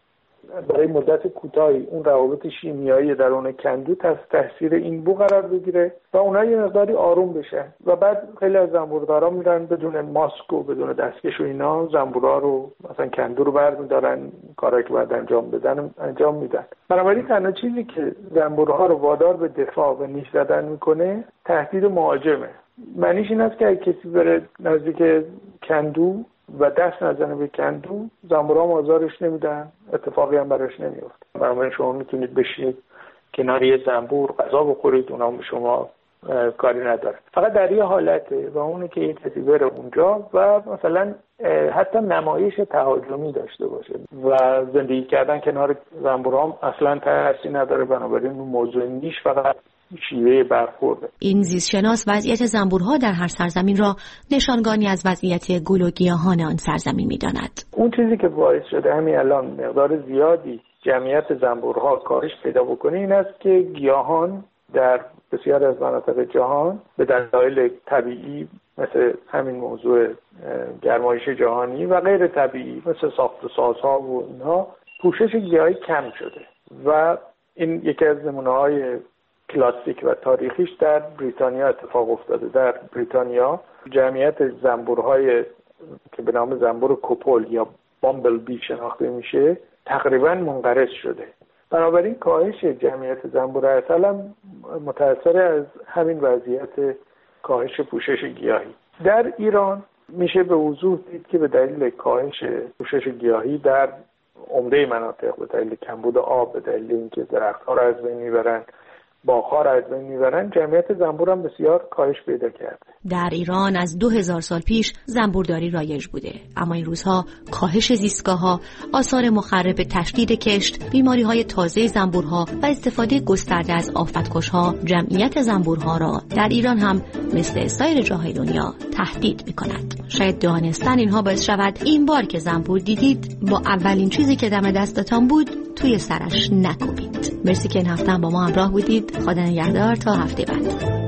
برای مدت کوتاهی اون روابط شیمیایی درون کندو تحت تاثیر این بو قرار بگیره و اونها یه مقداری آروم بشن و بعد خیلی از زنبوردارا میرن بدون ماسک و بدون دستکش و اینا زنبورا رو مثلا کندو رو برمی‌دارن، کارایی که باید انجام میدن. بنابراین تنها چیزی که زنبورها رو وادار به دفاع و نیش زدن میکنه تهدید مهاجمه. معنیش این است که اگه کسی بره نزدیک کندو و دست نزنه به کندو، زنبورها آزارش نمیدن، اتفاقی هم براش نمیفته. بنابراین شما میتونید بشینید کنار یه زنبور غذا بخورید، اونا به شما کاری نداره. فقط در یه حالته و اونه که یک کسی بره اونجا و مثلا حتی نمایش تهاجمی داشته باشه و زندگی کردن کنار زنبورها اصلا تأثیری نداره. بنابراین اون موضوع نیش فقط شیوه برخورده. این زیستشناس وضعیت زنبورها در هر سرزمین را نشانگانی از وضعیت گل و گیاهان آن سرزمین می‌داند. اون چیزی که باعث شده همین الان مقدار زیادی جمعیت زنبورها کاهش پیدا بکنه این است که گیاهان در بسیار از مناطق جهان به دلایل طبیعی مثل همین موضوع گرمایش جهانی و غیر طبیعی مثل ساخت‌وسازها و اینها پوشش گیاهی کم شده و این یکی از نمونه‌های کلاسیک و تاریخیش در بریتانیا اتفاق افتاده. در بریتانیا جمعیت زنبورهای که به نام زنبور کوپل یا بامبل بی شناخته میشه تقریبا منقرض شده. بنابراین کاهش جمعیت زنبور عسل هم متأثر از همین وضعیت کاهش پوشش گیاهی. در ایران میشه به وضوح دید که به دلیل کاهش پوشش گیاهی در عمده مناطق، به دلیل کمبود آب، به دلیل اینکه درخت‌ها را از بین میبرن، باغ‌ها را از بین میبرن، جمعیت زنبور هم بسیار کاهش پیدا کرده. در ایران از 2000 سال پیش زنبورداری رایج بوده، اما این روزها کاهش زیستگاه‌ها، آثار مخرب تشدید کشت، بیماری‌های تازه زنبورها و استفاده گسترده از آفت‌کش‌ها جمعیت زنبورها را در ایران هم مثل سایر جاهای دنیا تهدید می‌کند. شاید دانستن اینها باعث شود این بار که زنبور دیدید با اولین چیزی که دم دستتان بود توی سرش نکوبید. مرسی که این هفته هم با ما همراه بودید. خدا نگهدار تا هفته بعد.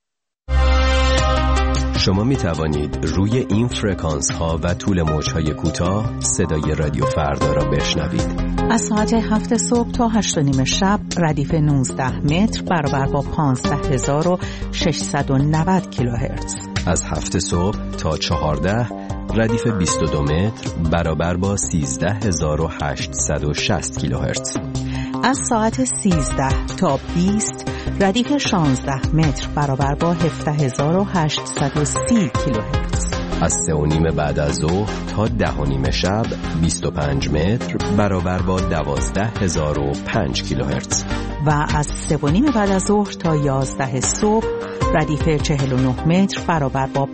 شما می توانید روی این فرکانس ها و طول موج های کوتاه صدای رادیو فردا را بشنوید. از ساعت 7 صبح تا 8:30 شب ردیف 19 متر برابر با 15690 کیلوهرتز. از 7 صبح تا 14 ردیف 22 متر برابر با 13860 کیلوهرتز. از ساعت 13 تا 20 ردیف 16 متر برابر با 17830 کیلوهرتز. از 3:30 بعد از ظهر تا 10:30 شب 25 متر برابر با 12005 کیلوهرتز. و از 3:30 بعد از ظهر تا 11 صبح ردیف 49 متر برابر با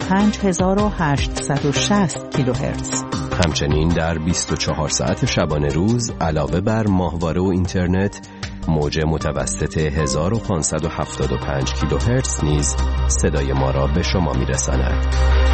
5860 کیلوهرتز. همچنین در 24 ساعت شبانه روز علاوه بر ماهواره و اینترنت موج متوسط 1575 کیلوهرتز نیز صدای ما را به شما میرساند.